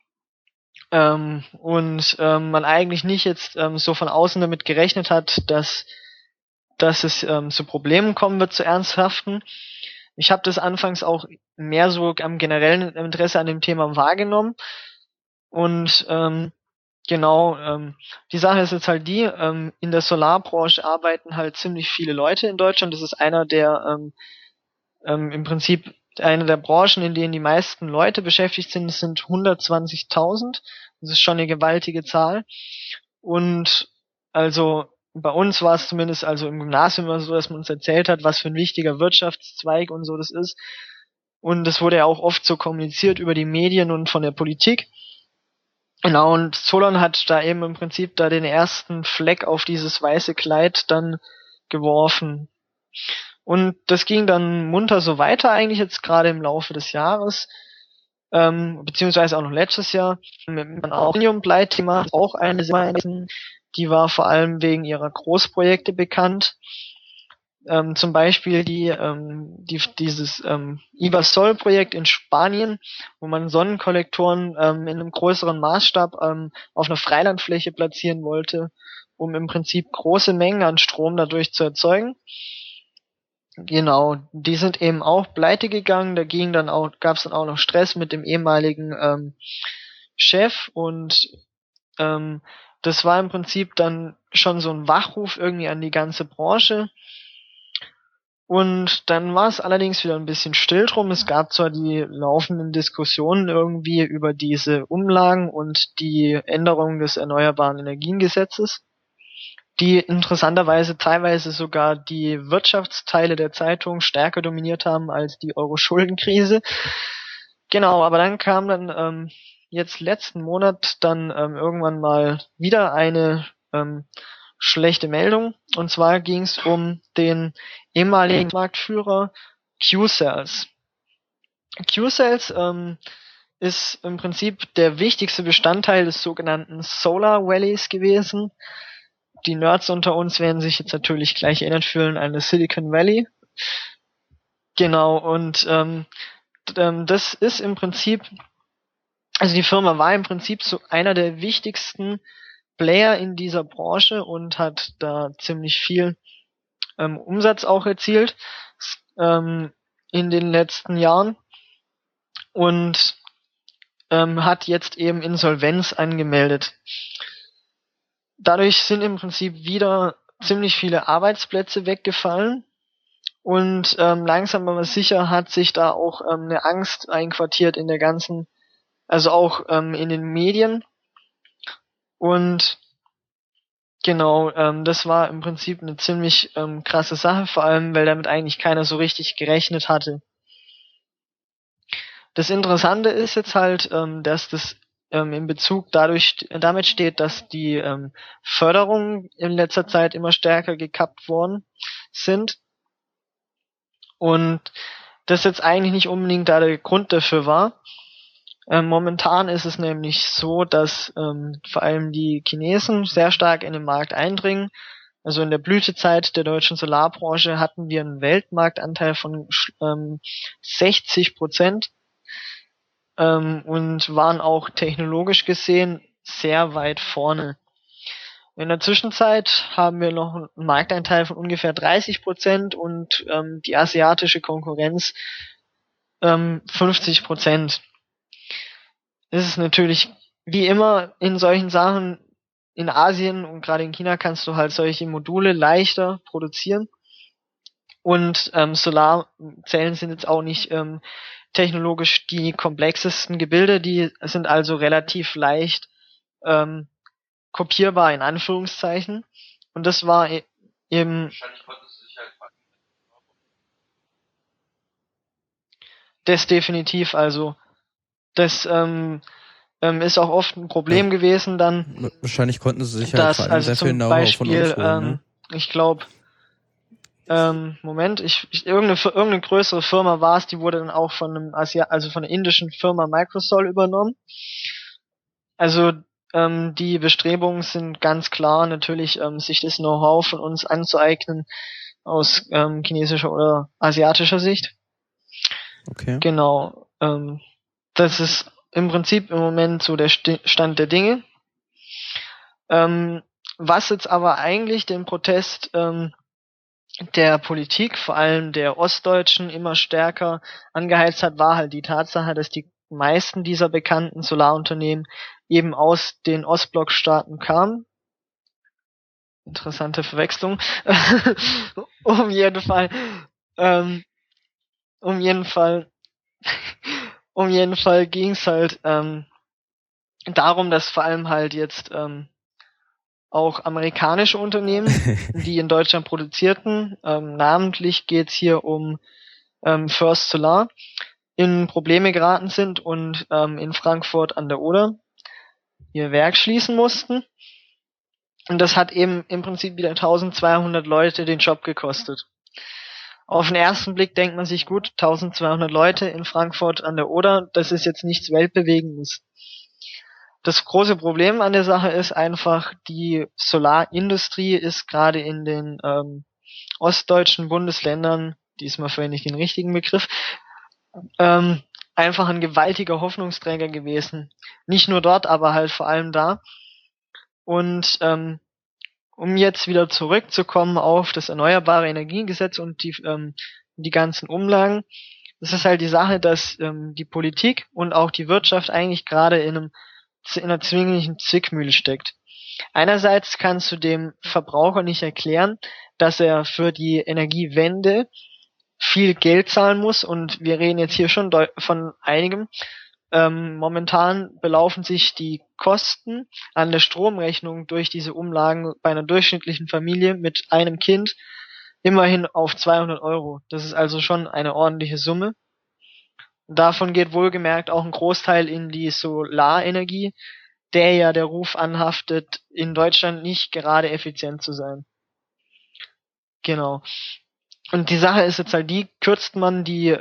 Und man eigentlich nicht jetzt so von außen damit gerechnet hat, dass es zu Problemen kommen wird, zu ernsthaften. Ich habe das anfangs auch mehr so am generellen Interesse an dem Thema wahrgenommen. Und genau, die Sache ist jetzt halt die, in der Solarbranche arbeiten halt ziemlich viele Leute in Deutschland. Das ist einer der im Prinzip eine der Branchen, in denen die meisten Leute beschäftigt sind. Es sind 120.000. Das ist schon eine gewaltige Zahl. Und also bei uns war es zumindest also im Gymnasium immer so, dass man uns erzählt hat, was für ein wichtiger Wirtschaftszweig und so das ist. Und das wurde ja auch oft so kommuniziert über die Medien und von der Politik. Genau, und Solon hat da eben im Prinzip da den ersten Fleck auf dieses weiße Kleid dann geworfen. Und das ging dann munter so weiter eigentlich jetzt gerade im Laufe des Jahres, beziehungsweise auch noch letztes Jahr. Mit dem Aluminium-Blei-Thema auch eine Sache, die war vor allem wegen ihrer Großprojekte bekannt. Zum Beispiel dieses Ibasol-Projekt in Spanien, wo man Sonnenkollektoren in einem größeren Maßstab auf einer Freilandfläche platzieren wollte, um im Prinzip große Mengen an Strom dadurch zu erzeugen. Genau, die sind eben auch pleite gegangen, da gab es dann auch noch Stress mit dem ehemaligen Chef, und das war im Prinzip dann schon so ein Wachruf irgendwie an die ganze Branche. Und dann war es allerdings wieder ein bisschen still drum. Es gab zwar die laufenden Diskussionen irgendwie über diese Umlagen und die Änderung des Erneuerbaren Energiengesetzes, die interessanterweise teilweise sogar die Wirtschaftsteile der Zeitung stärker dominiert haben als die Euro-Schuldenkrise. Genau, aber dann kam dann jetzt letzten Monat dann irgendwann mal wieder eine schlechte Meldung. Und zwar ging es um den ehemaligen Marktführer Q-Cells. Q-Cells ist im Prinzip der wichtigste Bestandteil des sogenannten Solar Valleys gewesen. Die Nerds unter uns werden sich jetzt natürlich gleich erinnert fühlen an das Silicon Valley. Genau, und das ist im Prinzip, also die Firma war im Prinzip so einer der wichtigsten Player in dieser Branche und hat da ziemlich viel Umsatz auch erzielt in den letzten Jahren und hat jetzt eben Insolvenz angemeldet. Dadurch sind im Prinzip wieder ziemlich viele Arbeitsplätze weggefallen und langsam aber sicher hat sich da auch eine Angst einquartiert in der ganzen, also auch in den Medien. Und genau, das war im Prinzip eine ziemlich krasse Sache, vor allem weil damit eigentlich keiner so richtig gerechnet hatte. Das Interessante ist jetzt halt, dass das in Bezug damit steht, dass die Förderungen in letzter Zeit immer stärker gekappt worden sind und das jetzt eigentlich nicht unbedingt da der Grund dafür war. Momentan ist es nämlich so, dass vor allem die Chinesen sehr stark in den Markt eindringen. Also in der Blütezeit der deutschen Solarbranche hatten wir einen Weltmarktanteil von 60%. Und waren auch technologisch gesehen sehr weit vorne. In der Zwischenzeit haben wir noch einen Marktanteil von ungefähr 30% und die asiatische Konkurrenz 50%. Es ist natürlich wie immer in solchen Sachen in Asien und gerade in China kannst du halt solche Module leichter produzieren. Und Solarzellen sind jetzt auch nicht technologisch die komplexesten Gebilde, die sind also relativ leicht kopierbar in Anführungszeichen. Und das war eben Das definitiv, also das ist auch oft ein Problem gewesen dann, Wahrscheinlich konnten sie sich halt dass vor allem also sehr viel zum Know-how von uns Beispiel, holen, ne? ich glaube, Moment, irgendeine größere Firma war es, die wurde dann auch von einem also von der indischen Firma Microsol übernommen. Also die Bestrebungen sind ganz klar natürlich, sich das Know-how von uns anzueignen aus chinesischer oder asiatischer Sicht. Okay. Genau. Das ist im Prinzip im Moment so der Stand der Dinge. Was jetzt aber eigentlich den Protest der Politik, vor allem der Ostdeutschen, immer stärker angeheizt hat, war halt die Tatsache, dass die meisten dieser bekannten Solarunternehmen eben aus den Ostblockstaaten kamen. Interessante Verwechslung. um jeden Fall, ähm, um jeden Fall, um jeden Fall ging es halt darum, dass vor allem halt jetzt auch amerikanische Unternehmen, die in Deutschland produzierten, namentlich geht es hier um First Solar, in Probleme geraten sind und in Frankfurt an der Oder ihr Werk schließen mussten. Und das hat eben im Prinzip wieder 1200 Leute den Job gekostet. Auf den ersten Blick denkt man sich, gut, 1200 Leute in Frankfurt an der Oder, das ist jetzt nichts Weltbewegendes. Das große Problem an der Sache ist einfach, die Solarindustrie ist gerade in den ostdeutschen Bundesländern, diesmal verwende ich den richtigen Begriff, einfach ein gewaltiger Hoffnungsträger gewesen. Nicht nur dort, aber halt vor allem da. Und um jetzt wieder zurückzukommen auf das Erneuerbare Energiengesetz und die ganzen Umlagen, das ist halt die Sache, dass die Politik und auch die Wirtschaft eigentlich gerade in einer zwinglichen Zwickmühle steckt. Einerseits kannst du dem Verbraucher nicht erklären, dass er für die Energiewende viel Geld zahlen muss, und wir reden jetzt hier schon von einigem. Momentan belaufen sich die Kosten an der Stromrechnung durch diese Umlagen bei einer durchschnittlichen Familie mit einem Kind immerhin auf 200 Euro. Das ist also schon eine ordentliche Summe. Davon geht wohlgemerkt auch ein Großteil in die Solarenergie, der ja der Ruf anhaftet, in Deutschland nicht gerade effizient zu sein. Genau. Und die Sache ist jetzt halt die, kürzt man die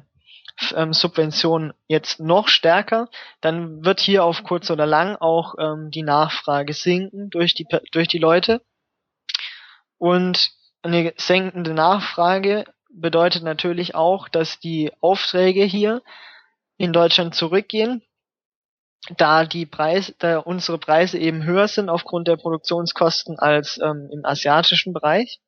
Subvention jetzt noch stärker, dann wird hier auf kurz oder lang auch die Nachfrage sinken durch die Leute. Und eine sinkende Nachfrage bedeutet natürlich auch, dass die Aufträge hier in Deutschland zurückgehen, da unsere Preise eben höher sind aufgrund der Produktionskosten als im asiatischen Bereich.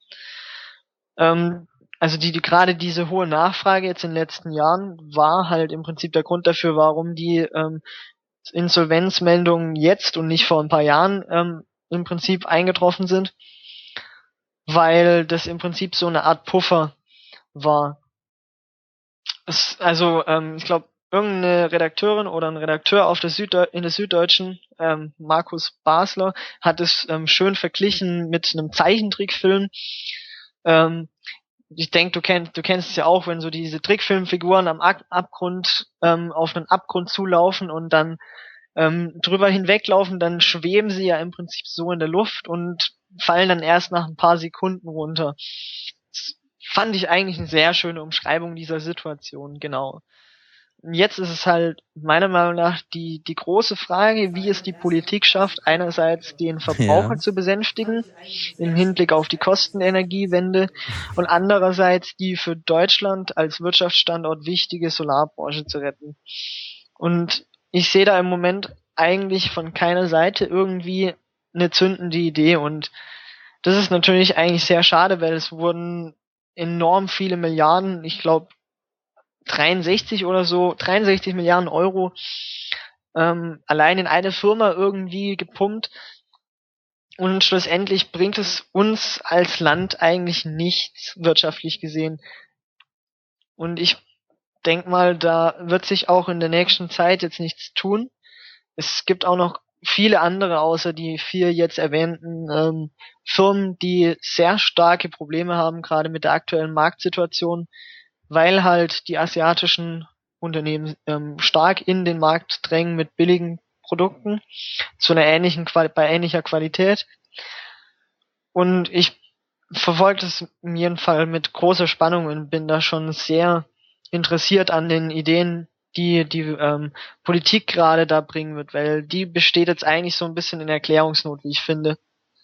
Also gerade diese hohe Nachfrage jetzt in den letzten Jahren war halt im Prinzip der Grund dafür, warum die Insolvenzmeldungen jetzt und nicht vor ein paar Jahren im Prinzip eingetroffen sind, weil das im Prinzip so eine Art Puffer war. Ich glaube, irgendeine Redakteurin oder ein Redakteur in der Süddeutschen, Markus Basler, hat es schön verglichen mit einem Zeichentrickfilm. Ich denke, du kennst es ja auch, wenn so diese Trickfilmfiguren am Abgrund auf einen Abgrund zulaufen und dann drüber hinweglaufen, dann schweben sie ja im Prinzip so in der Luft und fallen dann erst nach ein paar Sekunden runter. Das fand ich eigentlich eine sehr schöne Umschreibung dieser Situation, genau. Jetzt ist es halt meiner Meinung nach die große Frage, wie es die Politik schafft, einerseits den Verbraucher zu besänftigen im Hinblick auf die Kosten der Energiewende und andererseits die für Deutschland als Wirtschaftsstandort wichtige Solarbranche zu retten. Und ich sehe da im Moment eigentlich von keiner Seite irgendwie eine zündende Idee, und das ist natürlich eigentlich sehr schade, weil es wurden enorm viele Milliarden, ich glaube 63 oder so, 63 Milliarden Euro allein in eine Firma irgendwie gepumpt, und schlussendlich bringt es uns als Land eigentlich nichts wirtschaftlich gesehen. Und ich denk mal, da wird sich auch in der nächsten Zeit jetzt nichts tun. Es gibt auch noch viele andere außer die 4 jetzt erwähnten Firmen, die sehr starke Probleme haben, gerade mit der aktuellen Marktsituation. weil halt die asiatischen Unternehmen stark in den Markt drängen mit billigen Produkten zu einer bei ähnlicher Qualität. Und ich verfolge das in jedem Fall mit großer Spannung und bin da schon sehr interessiert an den Ideen, die Politik gerade da bringen wird, weil die besteht jetzt eigentlich so ein bisschen in Erklärungsnot, wie ich finde.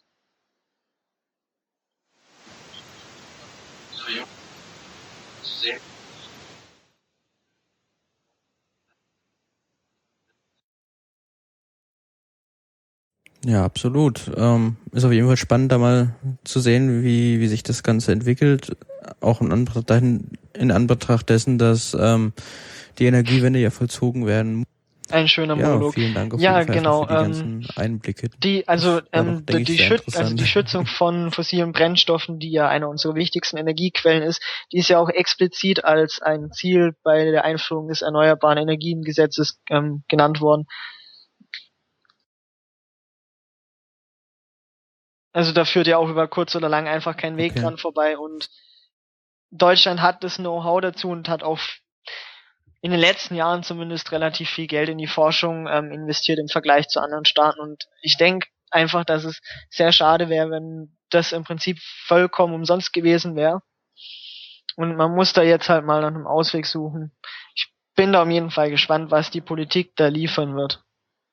Ja, absolut. Ist auf jeden Fall spannend, da mal zu sehen, wie sich das Ganze entwickelt. Auch in Anbetracht dessen, dass die Energiewende ja vollzogen werden muss. Ein schöner Monolog. Vielen Dank auf Ja, jeden Fall genau. für die ganzen Einblicke. Die Schützung von fossilen Brennstoffen, die ja einer unserer wichtigsten Energiequellen ist, die ist ja auch explizit als ein Ziel bei der Einführung des Erneuerbaren Energiengesetzes genannt worden. Also da führt ja auch über kurz oder lang einfach kein Weg dran vorbei, und Deutschland hat das Know-how dazu und hat auch in den letzten Jahren zumindest relativ viel Geld in die Forschung investiert im Vergleich zu anderen Staaten, und ich denke einfach, dass es sehr schade wäre, wenn das im Prinzip vollkommen umsonst gewesen wäre, und man muss da jetzt halt mal nach einem Ausweg suchen. Ich bin da auf jeden Fall gespannt, was die Politik da liefern wird.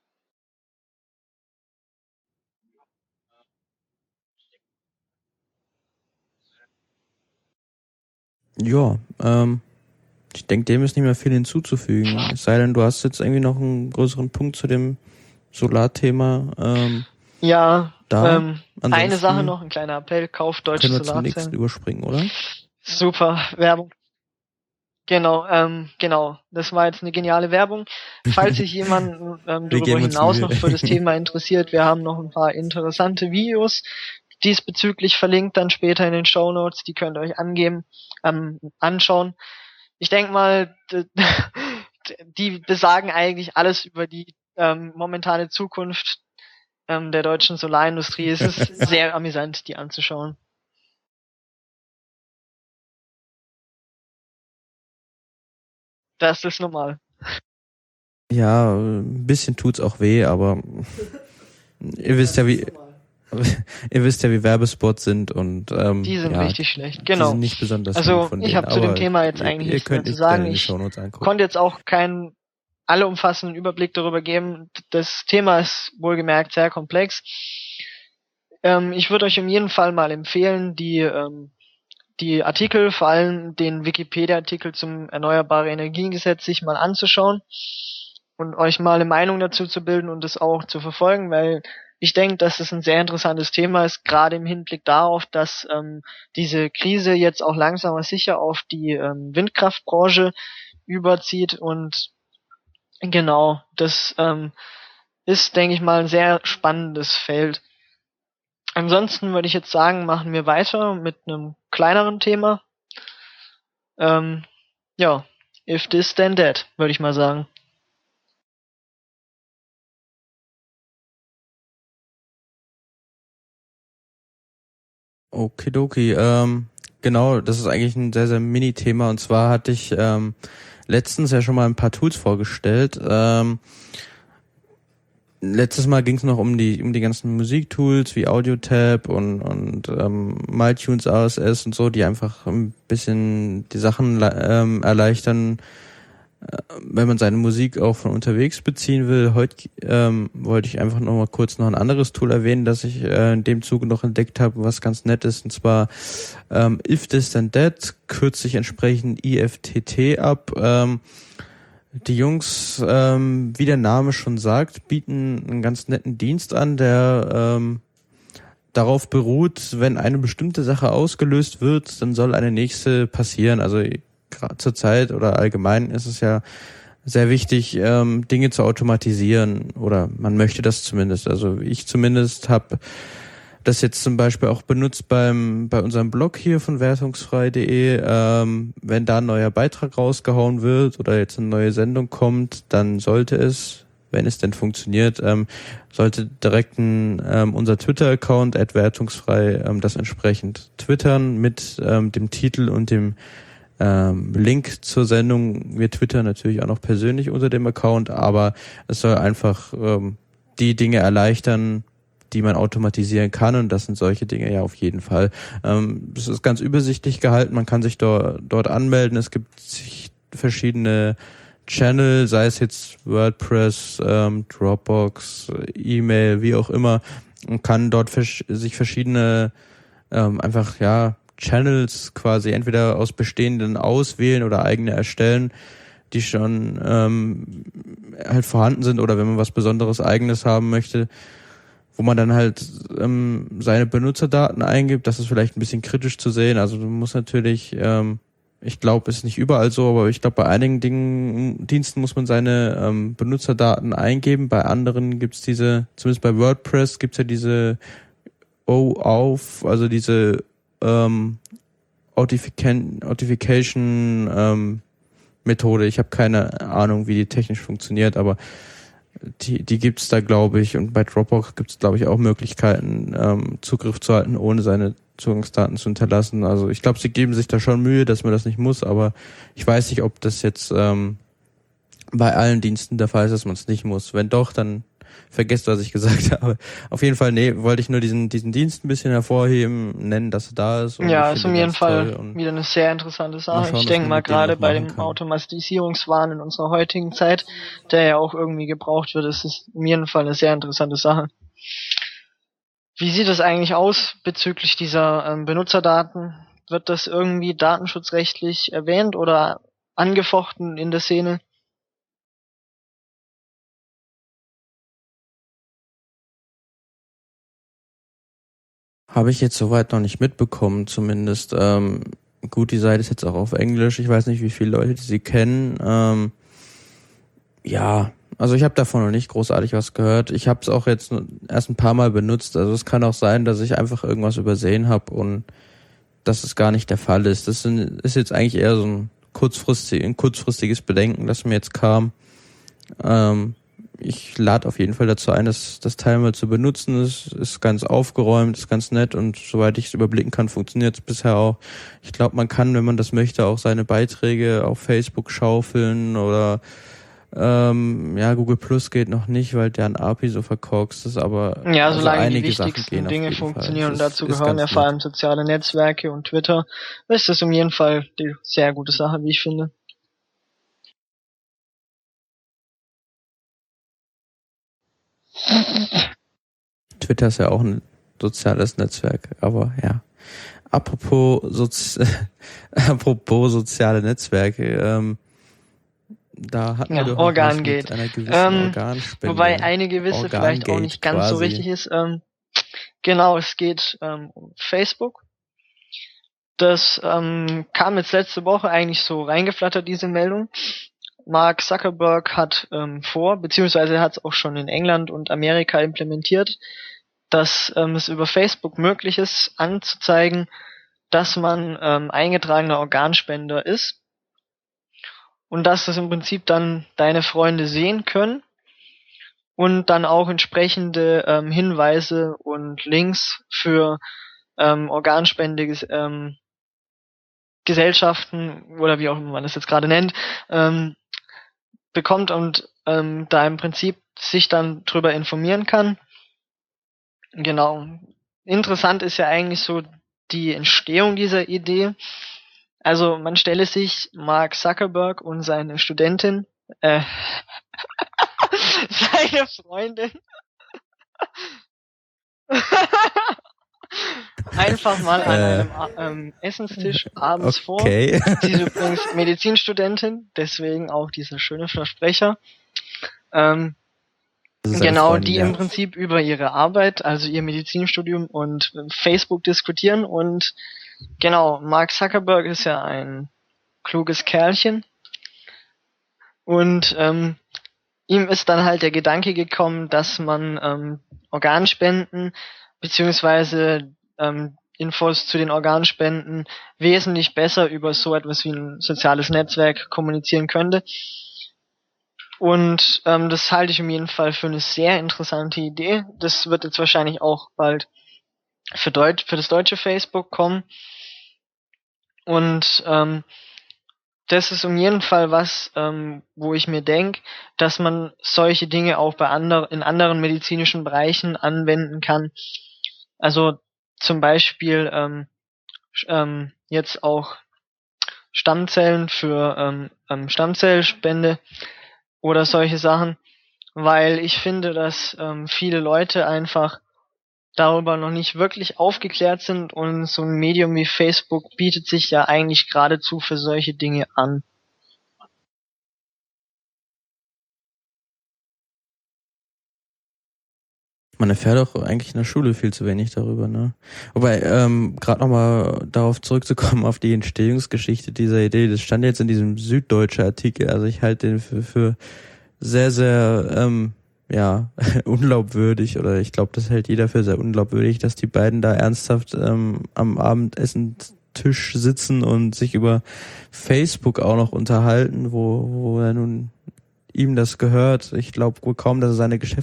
Ja, ich denke, dem ist nicht mehr viel hinzuzufügen. Es sei denn, du hast jetzt irgendwie noch einen größeren Punkt zu dem Solarthema. Ja, eine Sache noch, ein kleiner Appell, kauft deutsche Solarzellen. Können wir zum Solarzellen. nächsten überspringen, oder? Super, Werbung. Genau, das war jetzt eine geniale Werbung. Falls sich jemand darüber hinaus noch für das Thema interessiert, wir haben noch ein paar interessante Videos diesbezüglich verlinkt, dann später in den Shownotes, die könnt ihr euch anschauen. Ich denke mal, die besagen eigentlich alles über die momentane Zukunft der deutschen Solarindustrie. Es ist sehr amüsant, die anzuschauen. Das ist normal. Ja, ein bisschen tut's auch weh, aber ihr wisst ja, wie Werbespots sind, und die sind richtig schlecht, genau. Die sind nicht besonders also gut von denen, ich habe zu dem Thema jetzt eigentlich nichts mehr zu sagen. Ich konnte jetzt auch keinen allumfassenden Überblick darüber geben. Das Thema ist wohlgemerkt sehr komplex. Ich würde euch in jedem Fall mal empfehlen, die Artikel, vor allem den Wikipedia-Artikel zum Erneuerbare Energiengesetz, sich mal anzuschauen und euch mal eine Meinung dazu zu bilden und es auch zu verfolgen, weil ich denke, dass es ein sehr interessantes Thema ist, gerade im Hinblick darauf, dass diese Krise jetzt auch langsam aber sicher auf die Windkraftbranche überzieht, und genau, das ist, denke ich mal, ein sehr spannendes Feld. Ansonsten würde ich jetzt sagen, machen wir weiter mit einem kleineren Thema. If this then that, würde ich mal sagen. Okidoki, genau, das ist eigentlich ein sehr, sehr Mini-Thema, und zwar hatte ich letztens ja schon mal ein paar Tools vorgestellt. Letztes Mal ging es noch um die ganzen Musiktools wie AudioTab und MyTunes RSS und so, die einfach ein bisschen die Sachen erleichtern, wenn man seine Musik auch von unterwegs beziehen will. Heute wollte ich einfach noch mal kurz noch ein anderes Tool erwähnen, das ich in dem Zuge noch entdeckt habe, was ganz nett ist, und zwar If This Then That, kürzt sich entsprechend IFTT ab. Die Jungs, wie der Name schon sagt, bieten einen ganz netten Dienst an, der darauf beruht, wenn eine bestimmte Sache ausgelöst wird, dann soll eine nächste passieren. Also gerade zur Zeit oder allgemein ist es ja sehr wichtig, Dinge zu automatisieren, oder man möchte das zumindest. Also ich zumindest habe das jetzt zum Beispiel auch benutzt bei unserem Blog hier von wertungsfrei.de. Wenn da ein neuer Beitrag rausgehauen wird oder jetzt eine neue Sendung kommt, dann sollte es, wenn es denn funktioniert, sollte direkt unser Twitter-Account @wertungsfrei das entsprechend twittern mit dem Titel und dem Link zur Sendung. Wir twittern natürlich auch noch persönlich unter dem Account, aber es soll einfach die Dinge erleichtern, die man automatisieren kann, und das sind solche Dinge ja auf jeden Fall. Es ist ganz übersichtlich gehalten, man kann sich dort anmelden, es gibt verschiedene Channel, sei es jetzt WordPress, Dropbox, E-Mail, wie auch immer, und kann dort sich verschiedene einfach Channels quasi entweder aus bestehenden auswählen oder eigene erstellen, die schon halt vorhanden sind, oder wenn man was Besonderes Eigenes haben möchte, wo man dann halt seine Benutzerdaten eingibt. Das ist vielleicht ein bisschen kritisch zu sehen. Also du musst natürlich, ich glaube, ist nicht überall so, aber ich glaube, bei einigen Diensten muss man seine Benutzerdaten eingeben. Bei anderen gibt's zumindest bei WordPress gibt's ja diese also diese Authentication Methode. Ich habe keine Ahnung, wie die technisch funktioniert, aber die gibt's da, glaube ich, und bei Dropbox gibt's, glaube ich, auch Möglichkeiten, Zugriff zu halten, ohne seine Zugangsdaten zu hinterlassen. Also ich glaube, sie geben sich da schon Mühe, dass man das nicht muss, aber ich weiß nicht, ob das jetzt bei allen Diensten der Fall ist, dass man es nicht muss. Wenn doch, dann vergesst, was ich gesagt habe. Auf jeden Fall, wollte ich nur diesen Dienst ein bisschen hervorheben, nennen, dass er da ist. Und ja, ist auf jeden Fall wieder eine sehr interessante Sache. Ich denke mal, gerade bei dem Automatisierungswahn in unserer heutigen Zeit, der ja auch irgendwie gebraucht wird, ist es auf jeden Fall eine sehr interessante Sache. Wie sieht es eigentlich aus bezüglich dieser Benutzerdaten? Wird das irgendwie datenschutzrechtlich erwähnt oder angefochten in der Szene? Habe ich jetzt soweit noch nicht mitbekommen, zumindest. Gut, die Seite ist jetzt auch auf Englisch. Ich weiß nicht, wie viele Leute sie kennen. Also ich habe davon noch nicht großartig was gehört. Ich habe es auch jetzt erst ein paar Mal benutzt. Also es kann auch sein, dass ich einfach irgendwas übersehen habe und dass es gar nicht der Fall ist. Das ist jetzt eigentlich eher so ein kurzfristiges Bedenken, das mir jetzt kam. Ich lade auf jeden Fall dazu ein, das Teil mal zu benutzen. Es ist ganz aufgeräumt, ist ganz nett, und soweit ich es überblicken kann, funktioniert es bisher auch. Ich glaube, man kann, wenn man das möchte, auch seine Beiträge auf Facebook schaufeln, oder Google Plus geht noch nicht, weil deren API so verkorkst ist, aber ja, solange also die wichtigsten Dinge funktionieren, und dazu gehören ja vor allem soziale Netzwerke und Twitter, ist das auf jeden Fall die sehr gute Sache, wie ich finde. Twitter ist ja auch ein soziales Netzwerk, aber ja. Apropos soziale Netzwerke, da hatten wir doch Organgate. Einer gewissen Organspende. Wobei eine gewisse vielleicht auch nicht ganz quasi so richtig ist. Genau, es geht um Facebook. Das kam jetzt letzte Woche eigentlich so reingeflattert, diese Meldung. Mark Zuckerberg hat beziehungsweise er hat es auch schon in England und Amerika implementiert, dass es über Facebook möglich ist, anzuzeigen, dass man eingetragener Organspender ist, und dass das im Prinzip dann deine Freunde sehen können und dann auch entsprechende Hinweise und Links für Organspende Gesellschaften oder wie auch immer man das jetzt gerade nennt, bekommt und da im Prinzip sich dann drüber informieren kann. Genau. Interessant ist ja eigentlich so die Entstehung dieser Idee. Also man stelle sich Mark Zuckerberg und seine Studentin, seine Freundin, einfach mal an einem Essenstisch abends vor. Sie ist übrigens Medizinstudentin, deswegen auch dieser schöne Versprecher. Genau, die im Prinzip über ihre Arbeit, also ihr Medizinstudium und Facebook diskutieren, und genau, Mark Zuckerberg ist ja ein kluges Kerlchen, und ihm ist dann halt der Gedanke gekommen, dass man Organspenden beziehungsweise Infos zu den Organspenden wesentlich besser über so etwas wie ein soziales Netzwerk kommunizieren könnte. Und das halte ich auf jeden Fall für eine sehr interessante Idee. Das wird jetzt wahrscheinlich auch bald für das deutsche Facebook kommen. Und das ist um jeden Fall was, wo ich mir denke, dass man solche Dinge auch in anderen medizinischen Bereichen anwenden kann. Also zum Beispiel jetzt auch Stammzellen für Stammzellspende oder solche Sachen, weil ich finde, dass viele Leute einfach darüber noch nicht wirklich aufgeklärt sind und so ein Medium wie Facebook bietet sich ja eigentlich geradezu für solche Dinge an. Man erfährt auch eigentlich in der Schule viel zu wenig darüber, ne? Wobei, gerade nochmal darauf zurückzukommen, auf die Entstehungsgeschichte dieser Idee, das stand jetzt in diesem süddeutsche Artikel, also ich halte den für sehr, sehr, ja, unglaubwürdig, oder ich glaube, das hält jeder für sehr unglaubwürdig, dass die beiden da ernsthaft am Abendessentisch sitzen und sich über Facebook auch noch unterhalten, wo er nun ihm das gehört. Ich glaube wohl kaum, dass er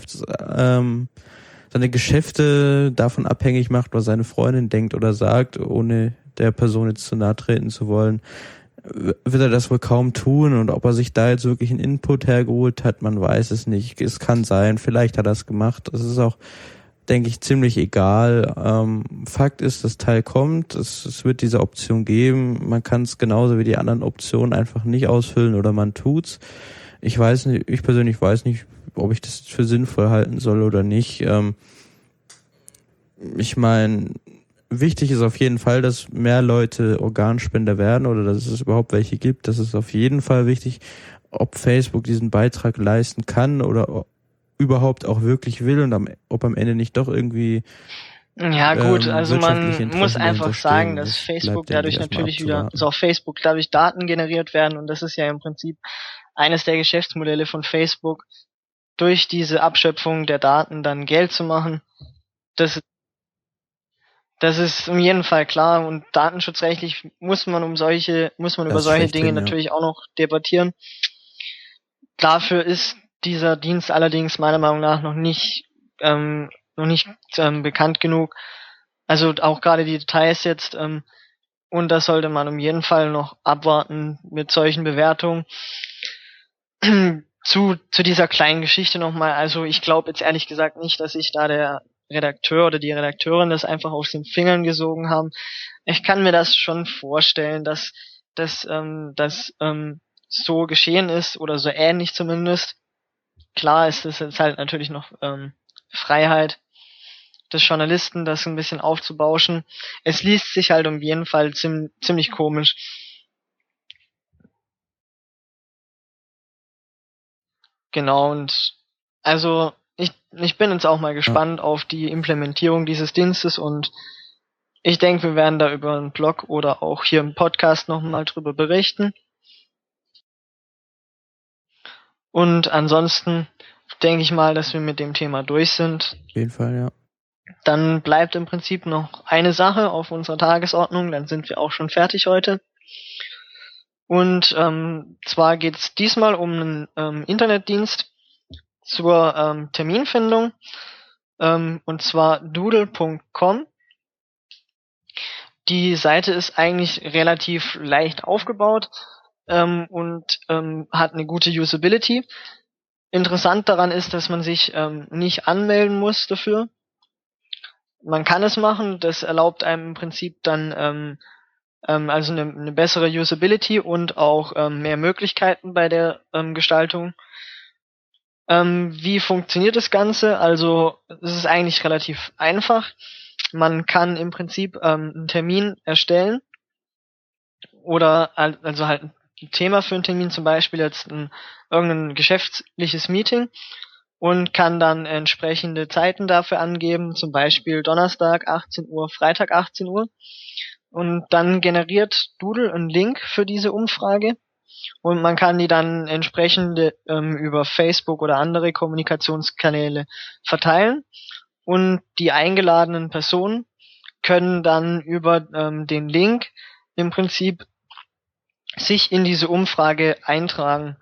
seine Geschäfte davon abhängig macht, was seine Freundin denkt oder sagt, ohne der Person jetzt zu nahe treten zu wollen, wird er das wohl kaum tun, und ob er sich da jetzt wirklich einen Input hergeholt hat, man weiß es nicht. Es kann sein, vielleicht hat er es gemacht. Das ist auch, denke ich, ziemlich egal. Fakt ist, das Teil kommt, es wird diese Option geben. Man kann es genauso wie die anderen Optionen einfach nicht ausfüllen oder man tut's. Ich persönlich weiß nicht, ob ich das für sinnvoll halten soll oder nicht. Ich meine, wichtig ist auf jeden Fall, dass mehr Leute Organspender werden oder dass es überhaupt welche gibt. Das ist auf jeden Fall wichtig. Ob Facebook diesen Beitrag leisten kann oder überhaupt auch wirklich will und ob am Ende nicht doch irgendwie Ja gut, also wirtschaftliche man muss Interessen dahinter einfach sagen, stehen. dass Das Facebook bleibt, denke ich, dadurch erstmal natürlich wieder, also abzuwarten. auf Facebook dadurch Daten generiert werden und das ist ja im Prinzip eines der Geschäftsmodelle von Facebook, durch diese Abschöpfung der Daten dann Geld zu machen. Das, das ist um jeden Fall klar und datenschutzrechtlich muss man über Das ist solche Dinge schlechthin, ja. natürlich auch noch debattieren. Dafür ist dieser Dienst allerdings meiner Meinung nach noch nicht bekannt genug. Also auch gerade die Details jetzt, und das sollte man um jeden Fall noch abwarten mit solchen Bewertungen. Zu dieser kleinen Geschichte nochmal, also ich glaube jetzt ehrlich gesagt nicht, dass sich da der Redakteur oder die Redakteurin das einfach aus den Fingern gesogen haben. Ich kann mir das schon vorstellen, dass das so geschehen ist oder so ähnlich zumindest. Klar ist es jetzt halt natürlich noch Freiheit des Journalisten, das ein bisschen aufzubauschen. Es liest sich halt um jeden Fall ziemlich komisch. Genau, und also ich bin jetzt auch mal Ja. gespannt auf die Implementierung dieses Dienstes und ich denke, wir werden da über einen Blog oder auch hier im Podcast nochmal drüber berichten. Und ansonsten denke ich mal, dass wir mit dem Thema durch sind. Auf jeden Fall, ja. Dann bleibt im Prinzip noch eine Sache auf unserer Tagesordnung, dann sind wir auch schon fertig heute. Und zwar geht es diesmal um einen Internetdienst zur Terminfindung, und zwar doodle.com. Die Seite ist eigentlich relativ leicht aufgebaut und hat eine gute Usability. Interessant daran ist, dass man sich nicht anmelden muss dafür. Man kann es machen, das erlaubt einem im Prinzip dann also eine bessere Usability und auch mehr Möglichkeiten bei der Gestaltung. Wie funktioniert das Ganze? Also es ist eigentlich relativ einfach. Man kann im Prinzip einen Termin erstellen oder also halt ein Thema für einen Termin, zum Beispiel jetzt irgendein geschäftliches Meeting und kann dann entsprechende Zeiten dafür angeben, zum Beispiel Donnerstag 18 Uhr, Freitag 18 Uhr. Und dann generiert Doodle einen Link für diese Umfrage und man kann die dann entsprechend über Facebook oder andere Kommunikationskanäle verteilen und die eingeladenen Personen können dann über den Link im Prinzip sich in diese Umfrage eintragen.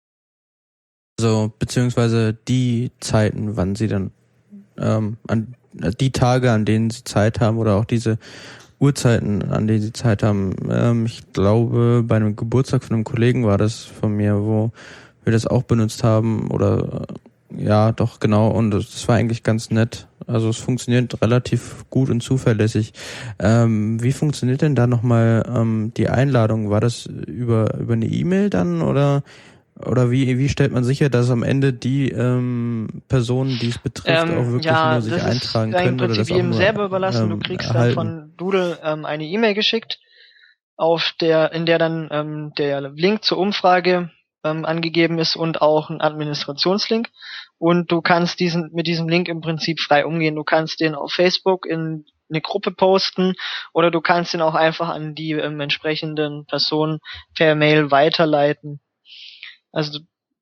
Also, beziehungsweise die Zeiten, wann sie dann die Tage, an denen sie Zeit haben oder auch diese Uhrzeiten, an denen sie Zeit haben. Ich glaube, bei einem Geburtstag von einem Kollegen war das von mir, wo wir das auch benutzt haben oder ja, doch, genau. Und das war eigentlich ganz nett. Also es funktioniert relativ gut und zuverlässig. Wie funktioniert denn da nochmal die Einladung? War das über eine E-Mail dann oder wie stellt man sicher, dass am Ende die Personen, die es betrifft, auch wirklich nur sich eintragen können oder das auch jedem nur selber überlassen. Du kriegst dann von Doodle eine E-Mail geschickt, in der dann der Link zur Umfrage angegeben ist und auch ein Administrationslink. Und du kannst mit diesem Link im Prinzip frei umgehen. Du kannst den auf Facebook in eine Gruppe posten oder du kannst den auch einfach an die entsprechenden Personen per Mail weiterleiten. Also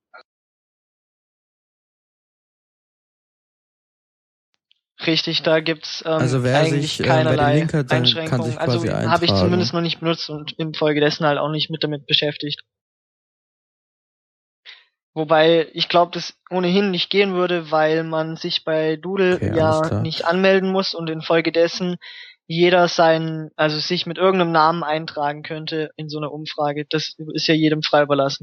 richtig, da gibt's also wer eigentlich sich, keinerlei wer den Link hat, Einschränkungen. kann sich quasi eintragen. Habe ich zumindest noch nicht benutzt und infolgedessen halt auch nicht damit beschäftigt. Wobei ich glaube, das ohnehin nicht gehen würde, weil man sich bei Doodle nicht anmelden muss und infolgedessen jeder sich mit irgendeinem Namen eintragen könnte in so einer Umfrage. Das ist ja jedem frei überlassen.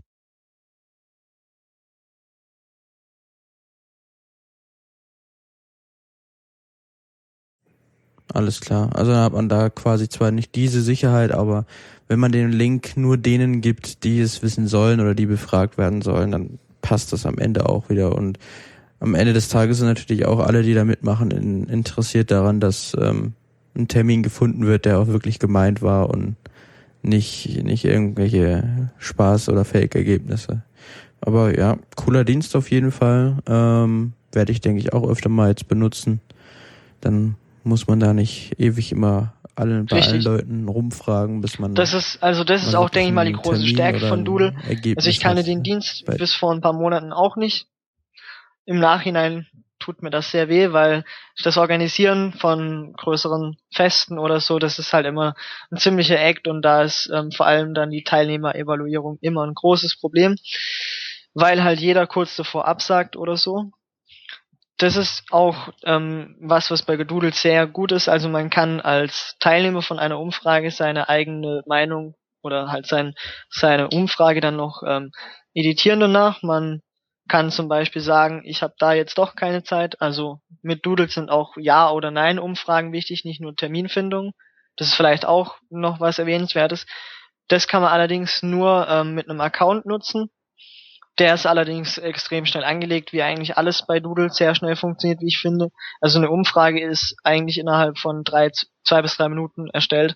Alles klar. Also dann hat man da quasi zwar nicht diese Sicherheit, aber wenn man den Link nur denen gibt, die es wissen sollen oder die befragt werden sollen, dann passt das am Ende auch wieder. Und am Ende des Tages sind natürlich auch alle, die da mitmachen, interessiert daran, dass ein Termin gefunden wird, der auch wirklich gemeint war und nicht irgendwelche Spaß- oder Fake-Ergebnisse. Aber ja, cooler Dienst auf jeden Fall. Werde ich, denke ich, auch öfter mal jetzt benutzen. Dann muss man da nicht ewig immer bei allen Leuten rumfragen, bis man... Das ist auch, denke ich mal, die große Stärke von Doodle. Also ich kannte den Dienst bis vor ein paar Monaten auch nicht. Im Nachhinein tut mir das sehr weh, weil das Organisieren von größeren Festen oder so, das ist halt immer ein ziemlicher Act und da ist vor allem dann die Teilnehmerevaluierung immer ein großes Problem, weil halt jeder kurz davor absagt oder so. Das ist auch was bei Gedoodle sehr gut ist. Also man kann als Teilnehmer von einer Umfrage seine eigene Meinung oder halt seine Umfrage dann noch editieren danach. Man kann zum Beispiel sagen, ich habe da jetzt doch keine Zeit. Also mit Doodle sind auch Ja- oder Nein-Umfragen wichtig, nicht nur Terminfindung. Das ist vielleicht auch noch was Erwähnenswertes. Das kann man allerdings nur mit einem Account nutzen. Der ist allerdings extrem schnell angelegt, wie eigentlich alles bei Doodle sehr schnell funktioniert, wie ich finde. Also eine Umfrage ist eigentlich innerhalb von 2 bis 3 Minuten erstellt.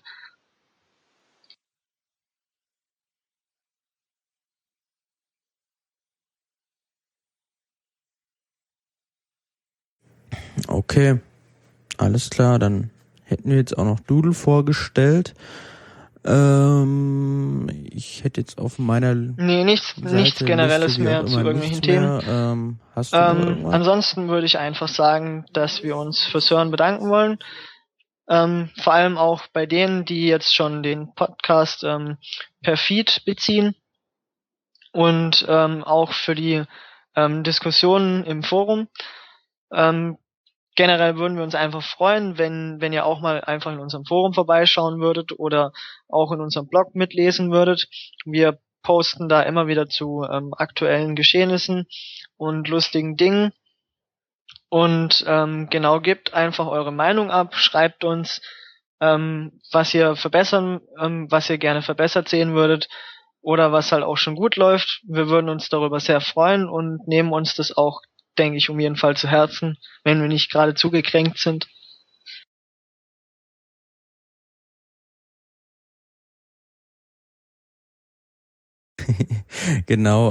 Okay, alles klar, dann hätten wir jetzt auch noch Doodle vorgestellt. Ich hätte jetzt auf meiner nichts Generelles mehr zu irgendwelchen Themen. Hast du irgendwas? Ansonsten würde ich einfach sagen, dass wir uns fürs Hören bedanken wollen. Vor allem auch bei denen, die jetzt schon den Podcast per Feed beziehen und auch für die Diskussionen im Forum. Generell würden wir uns einfach freuen, wenn ihr auch mal einfach in unserem Forum vorbeischauen würdet oder auch in unserem Blog mitlesen würdet. Wir posten da immer wieder zu aktuellen Geschehnissen und lustigen Dingen. Und gebt einfach eure Meinung ab, schreibt uns, was ihr gerne verbessert sehen würdet oder was halt auch schon gut läuft. Wir würden uns darüber sehr freuen und nehmen uns das auch, denke ich, um jeden Fall zu Herzen, wenn wir nicht gerade zugekränkt sind. Genau,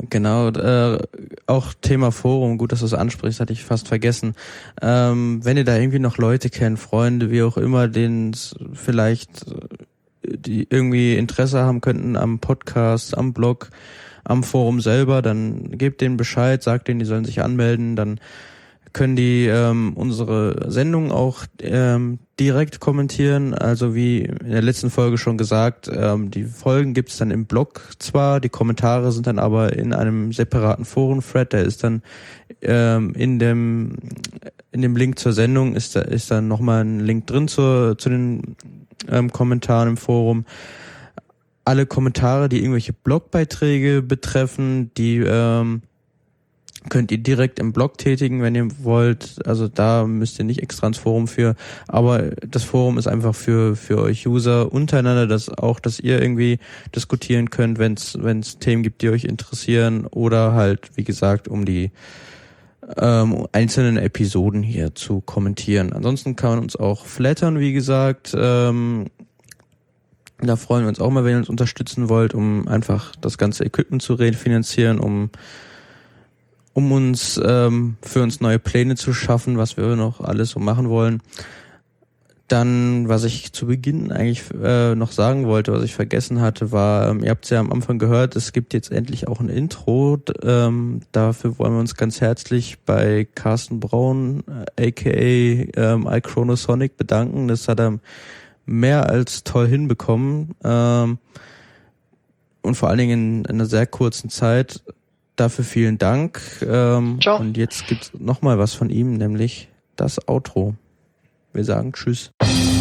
auch Thema Forum, gut, dass du es ansprichst, hatte ich fast vergessen. Wenn ihr da irgendwie noch Leute kennt, Freunde, wie auch immer, denen vielleicht die irgendwie Interesse haben könnten am Podcast, am Blog, am Forum selber, dann gebt denen Bescheid, sagt denen, die sollen sich anmelden, dann können die unsere Sendung auch direkt kommentieren. Also wie in der letzten Folge schon gesagt, die Folgen gibt's dann im Blog zwar, die Kommentare sind dann aber in einem separaten Foren-Thread, der ist dann in dem Link zur Sendung ist dann nochmal ein Link drin zu den Kommentaren im Forum. Alle Kommentare, die irgendwelche Blogbeiträge betreffen, die könnt ihr direkt im Blog tätigen, wenn ihr wollt. Also da müsst ihr nicht extra ins Forum für. Aber das Forum ist einfach für euch User untereinander, dass ihr irgendwie diskutieren könnt, wenn es Themen gibt, die euch interessieren, oder halt, wie gesagt, um die einzelnen Episoden hier zu kommentieren. Ansonsten kann man uns auch flattern, wie gesagt. Da freuen wir uns auch mal, wenn ihr uns unterstützen wollt, um einfach das ganze Equipment zu refinanzieren, um uns für uns neue Pläne zu schaffen, was wir noch alles so machen wollen. Dann, was ich zu Beginn eigentlich noch sagen wollte, was ich vergessen hatte, war, ihr habt es ja am Anfang gehört, es gibt jetzt endlich auch ein Intro. Dafür wollen wir uns ganz herzlich bei Carsten Braun, aka iChronosonic, bedanken. Das hat er mehr als toll hinbekommen. Und vor allen Dingen in einer sehr kurzen Zeit. Dafür vielen Dank. Ciao. Und jetzt gibt's noch mal was von ihm, nämlich das Outro. Wir sagen Tschüss.